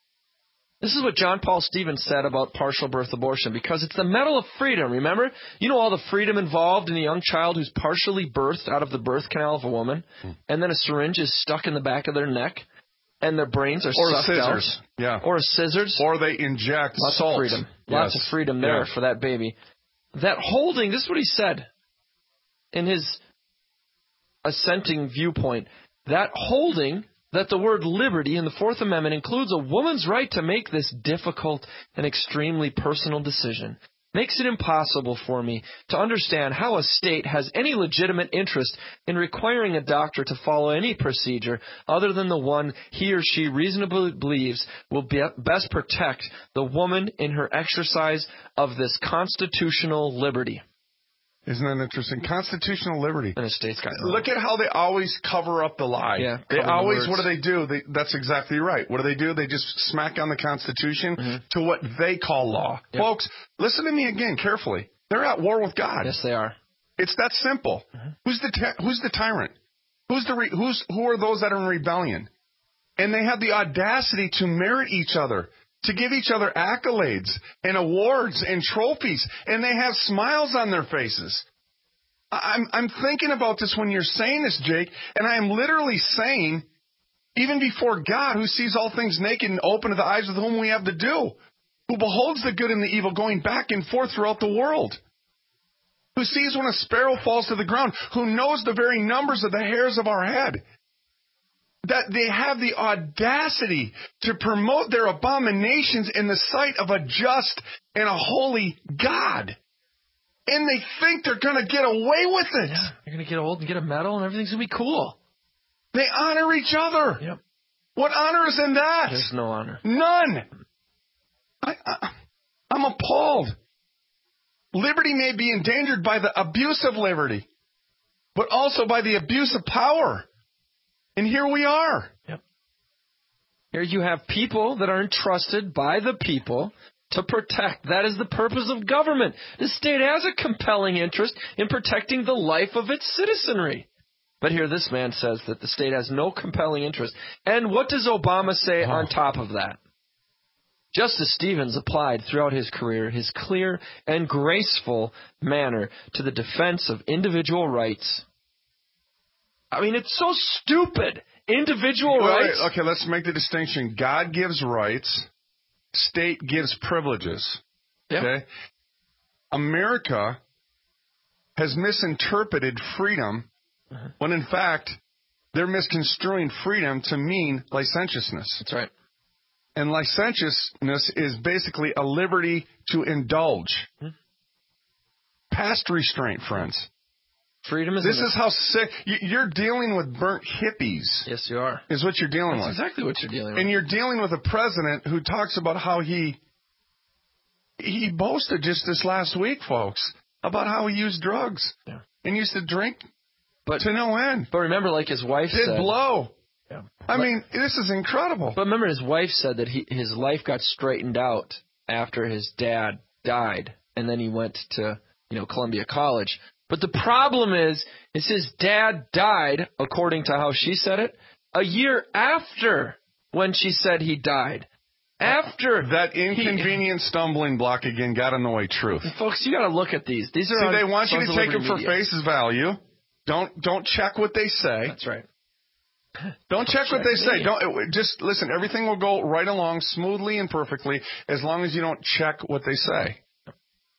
Speaker 5: This is what John Paul Stevens said about partial birth abortion, because it's the Medal of Freedom, remember? You know all the freedom involved in a young child who's partially birthed out of the birth canal of a woman, mm. and then a syringe is stuck in the back of their neck, and their brains are
Speaker 4: or
Speaker 5: sucked
Speaker 4: scissors.
Speaker 5: out.
Speaker 4: Yeah.
Speaker 5: Or scissors.
Speaker 4: Or they inject
Speaker 5: Lots
Speaker 4: salt.
Speaker 5: of freedom.
Speaker 4: Yes.
Speaker 5: Lots of freedom there
Speaker 4: yeah.
Speaker 5: for that baby. That holding, this is what he said in his assenting viewpoint, that holding that the word liberty in the Fourth Amendment includes a woman's right to make this difficult and extremely personal decision makes it impossible for me to understand how a state has any legitimate interest in requiring a doctor to follow any procedure other than the one he or she reasonably believes will be best protect the woman in her exercise of this constitutional liberty.
Speaker 4: Isn't that interesting? Constitutional liberty.
Speaker 5: And a state's got
Speaker 4: Look at how they always cover up the lie.
Speaker 5: Yeah,
Speaker 4: they always,
Speaker 5: the
Speaker 4: what do they do? They, that's exactly right. What do they do? They just smack on the Constitution mm-hmm. to what they call law. Yep. Folks, listen to me again carefully. They're at war with God.
Speaker 5: Yes, they are.
Speaker 4: It's that simple. Mm-hmm. Who's the ty- who's the tyrant? Who's the re- who's who are those that are in rebellion? And they have the audacity to merit each other, to give each other accolades and awards and trophies, and they have smiles on their faces. I'm, I'm thinking about this when you're saying this, Jake, and I am literally saying, even before God, who sees all things naked and open to the eyes with whom we have to do, who beholds the good and the evil going back and forth throughout the world, who sees when a sparrow falls to the ground, who knows the very numbers of the hairs of our head, that they have the audacity to promote their abominations in the sight of a just and a holy God. And they think they're going to get away with it.
Speaker 5: Yeah, they're going to get old and get a medal and everything's going to be cool.
Speaker 4: They honor each other.
Speaker 5: Yep.
Speaker 4: What honor is in that?
Speaker 5: There's no honor.
Speaker 4: None. I, I, I'm appalled. Liberty may be endangered by the abuse of liberty, but also by the abuse of power. And here we are.
Speaker 5: Yep. Here you have people that are entrusted by the people to protect. That is the purpose of government. The state has a compelling interest in protecting the life of its citizenry. But here this man says that the state has no compelling interest. And what does Obama say oh. on top of that? Justice Stevens applied throughout his career his clear and graceful manner to the defense of individual rights. I mean, it's so stupid. Individual
Speaker 4: Wait,
Speaker 5: rights.
Speaker 4: Wait, okay, let's make the distinction. God gives rights. State gives privileges.
Speaker 5: Yep.
Speaker 4: Okay? America has misinterpreted freedom uh-huh. when, in fact, they're misconstruing freedom to mean licentiousness.
Speaker 5: That's right.
Speaker 4: And licentiousness is basically a liberty to indulge. Mm-hmm. Past restraint, friends.
Speaker 5: Freedom is.
Speaker 4: This is how sick you're dealing with. Burnt hippies.
Speaker 5: Yes, you are.
Speaker 4: Is what you're dealing
Speaker 5: That's
Speaker 4: with.
Speaker 5: Exactly what you're dealing with.
Speaker 4: And you're dealing with a president who talks about how he he boasted just this last week, folks, about how he used drugs
Speaker 5: yeah.
Speaker 4: and used to drink,
Speaker 5: but
Speaker 4: to no end.
Speaker 5: But remember, like his wife
Speaker 4: did
Speaker 5: said,
Speaker 4: blow.
Speaker 5: Yeah.
Speaker 4: I
Speaker 5: but,
Speaker 4: mean, this is incredible.
Speaker 5: But remember, his wife said that he his life got straightened out after his dad died, and then he went to you know Columbia College. But the problem is, is his dad died, according to how she said it, a year after when she said he died. After
Speaker 4: that inconvenient he, stumbling block again got in the way. Truth,
Speaker 5: folks, you got to look at these. These are
Speaker 4: see,
Speaker 5: on
Speaker 4: they want you to take them for
Speaker 5: media.
Speaker 4: face value. Don't don't check what they say.
Speaker 5: That's right.
Speaker 4: Don't check what they say. Don't just listen. Everything will go right along smoothly and perfectly as long as you don't check what they say.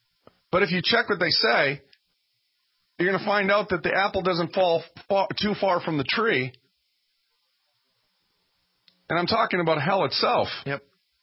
Speaker 4: But if you check what they say, you're going to find out that the apple doesn't fall far, too far from the tree. And I'm talking about hell itself.
Speaker 5: Yep.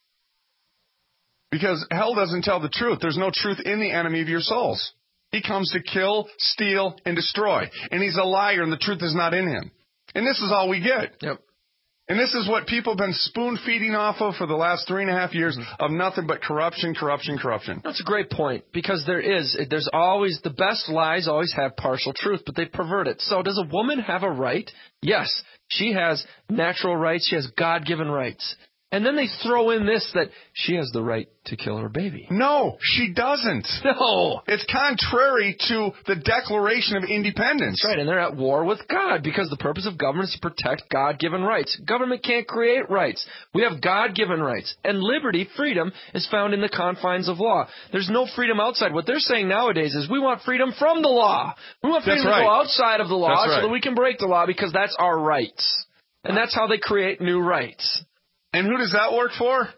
Speaker 4: Because hell doesn't tell the truth. There's no truth in the enemy of your souls. He comes to kill, steal, and destroy. And he's a liar, and the truth is not in him. And this is all we get.
Speaker 5: Yep.
Speaker 4: And this is what people have been spoon-feeding off of for the last three and a half years mm-hmm. of nothing but corruption, corruption, corruption.
Speaker 5: That's a great point, because there is, there's always, the best lies always have partial truth, but they pervert it. So does a woman have a right? Yes. She has natural rights. She has God-given rights. And then they throw in this, that she has the right to kill her baby.
Speaker 4: No, she doesn't.
Speaker 5: No.
Speaker 4: It's contrary to the Declaration of Independence.
Speaker 5: That's right, and they're at war with God, because the purpose of government is to protect God-given rights. Government can't create rights. We have God-given rights. And liberty, freedom, is found in the confines of law. There's no freedom outside. What they're saying nowadays is we want freedom from the law. We want freedom
Speaker 4: that's right.
Speaker 5: to go outside of the law
Speaker 4: that's
Speaker 5: so
Speaker 4: right.
Speaker 5: that we can break the law, because that's our rights. And that's how they create new rights.
Speaker 4: And who does that work for?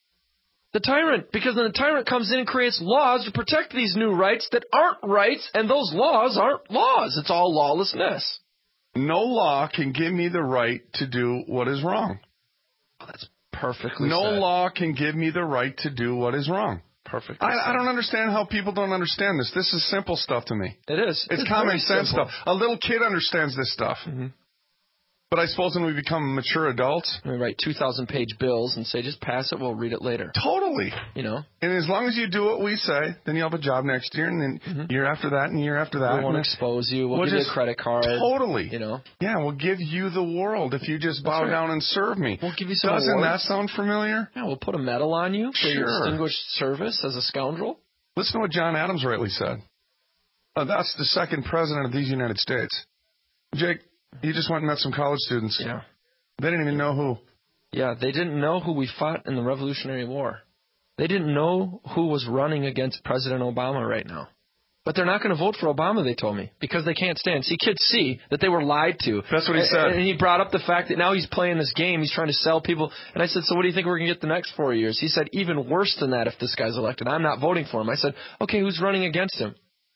Speaker 5: The tyrant, because then the tyrant comes in and creates laws to protect these new rights that aren't rights, and those laws aren't laws. It's all lawlessness.
Speaker 4: No law can give me the right to do what is wrong.
Speaker 5: Oh, that's perfectly
Speaker 4: No
Speaker 5: said.
Speaker 4: law can give me the right to do what is wrong.
Speaker 5: Perfectly
Speaker 4: I,
Speaker 5: said.
Speaker 4: I don't understand how people don't understand this. This is simple stuff to me.
Speaker 5: It is.
Speaker 4: It's,
Speaker 5: it's
Speaker 4: common sense
Speaker 5: simple.
Speaker 4: stuff. A little kid understands this stuff.
Speaker 5: Mm-hmm.
Speaker 4: But I suppose when we become mature adults...
Speaker 5: We write two thousand page bills and say, just pass it, we'll read it later.
Speaker 4: Totally.
Speaker 5: You know?
Speaker 4: And as long as you do what we say, then you'll have a job next year, and then mm-hmm. year after that, and year after that.
Speaker 5: We won't expose you. We'll,
Speaker 4: we'll
Speaker 5: give
Speaker 4: just,
Speaker 5: you a credit card.
Speaker 4: Totally.
Speaker 5: You know?
Speaker 4: Yeah, we'll give you the world if you just bow
Speaker 5: right.
Speaker 4: down and serve me.
Speaker 5: We'll give you some
Speaker 4: Doesn't
Speaker 5: awards.
Speaker 4: that sound familiar?
Speaker 5: Yeah, we'll put a medal on you for
Speaker 4: sure.
Speaker 5: your distinguished service as a scoundrel.
Speaker 4: Listen to what John Adams rightly said. Uh, that's the second president of these United States. Jake, you just went and met some college students.
Speaker 5: Yeah.
Speaker 4: They didn't even know who.
Speaker 5: Yeah, they didn't know who we fought in the Revolutionary War. They didn't know who was running against President Obama right now. But they're not going to vote for Obama, they told me, because they can't stand. See, kids see that they were lied to.
Speaker 4: That's what he said.
Speaker 5: And he brought up the fact that now he's playing this game. He's trying to sell people. And I said, so what do you think we're going to get the next four years? He said, even worse than that if this guy's elected. I'm not voting for him. I said, okay, who's running against him?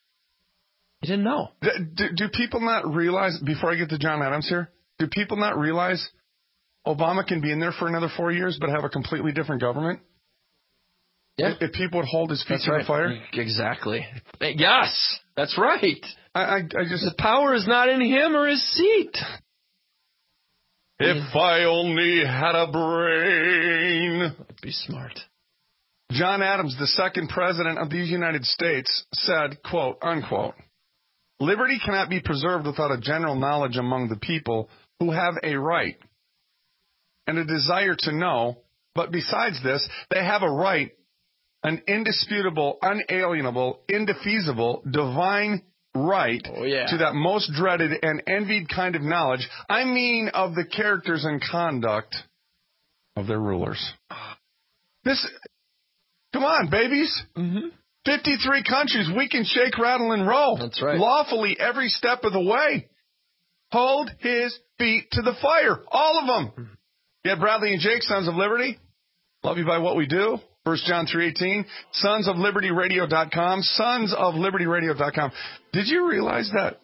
Speaker 5: He didn't know.
Speaker 4: Do, do, do people not realize, before I get to John Adams here, do people not realize Obama can be in there for another four years but have a completely different government?
Speaker 5: Yeah.
Speaker 4: If, if people would hold his feet
Speaker 5: That's
Speaker 4: to
Speaker 5: right.
Speaker 4: the fire?
Speaker 5: Exactly. Yes, that's right.
Speaker 4: I, I, I just...
Speaker 5: The power is not in him or his seat.
Speaker 4: If I only had a brain.
Speaker 5: That'd be smart.
Speaker 4: John Adams, the second president of these United States, said, quote, unquote, liberty cannot be preserved without a general knowledge among the people who have a right and a desire to know, but besides this, they have a right, an indisputable, unalienable, indefeasible, divine right
Speaker 5: oh, yeah.
Speaker 4: to that most dreaded and envied kind of knowledge. I mean of the characters and conduct of their rulers. This, come on, babies.
Speaker 5: Mm-hmm.
Speaker 4: fifty-three countries, we can shake, rattle, and roll.
Speaker 5: That's right.
Speaker 4: Lawfully every step of the way. Hold his feet to the fire. All of them. Yeah, Bradley and Jake, Sons of Liberty. Love you by what we do. First John three eighteen. Sons of Liberty Radio dot com. Sons of Liberty Radio dot com. Did you realize that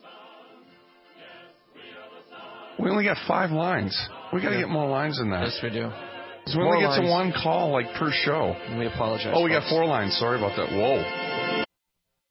Speaker 4: we only got five lines? We got to
Speaker 5: yeah.
Speaker 4: get more lines than that.
Speaker 5: Yes, we do.
Speaker 4: So we only get to one call like per show.
Speaker 5: And we apologize.
Speaker 4: Oh, we
Speaker 5: folks.
Speaker 4: got four lines. Sorry about that. Whoa.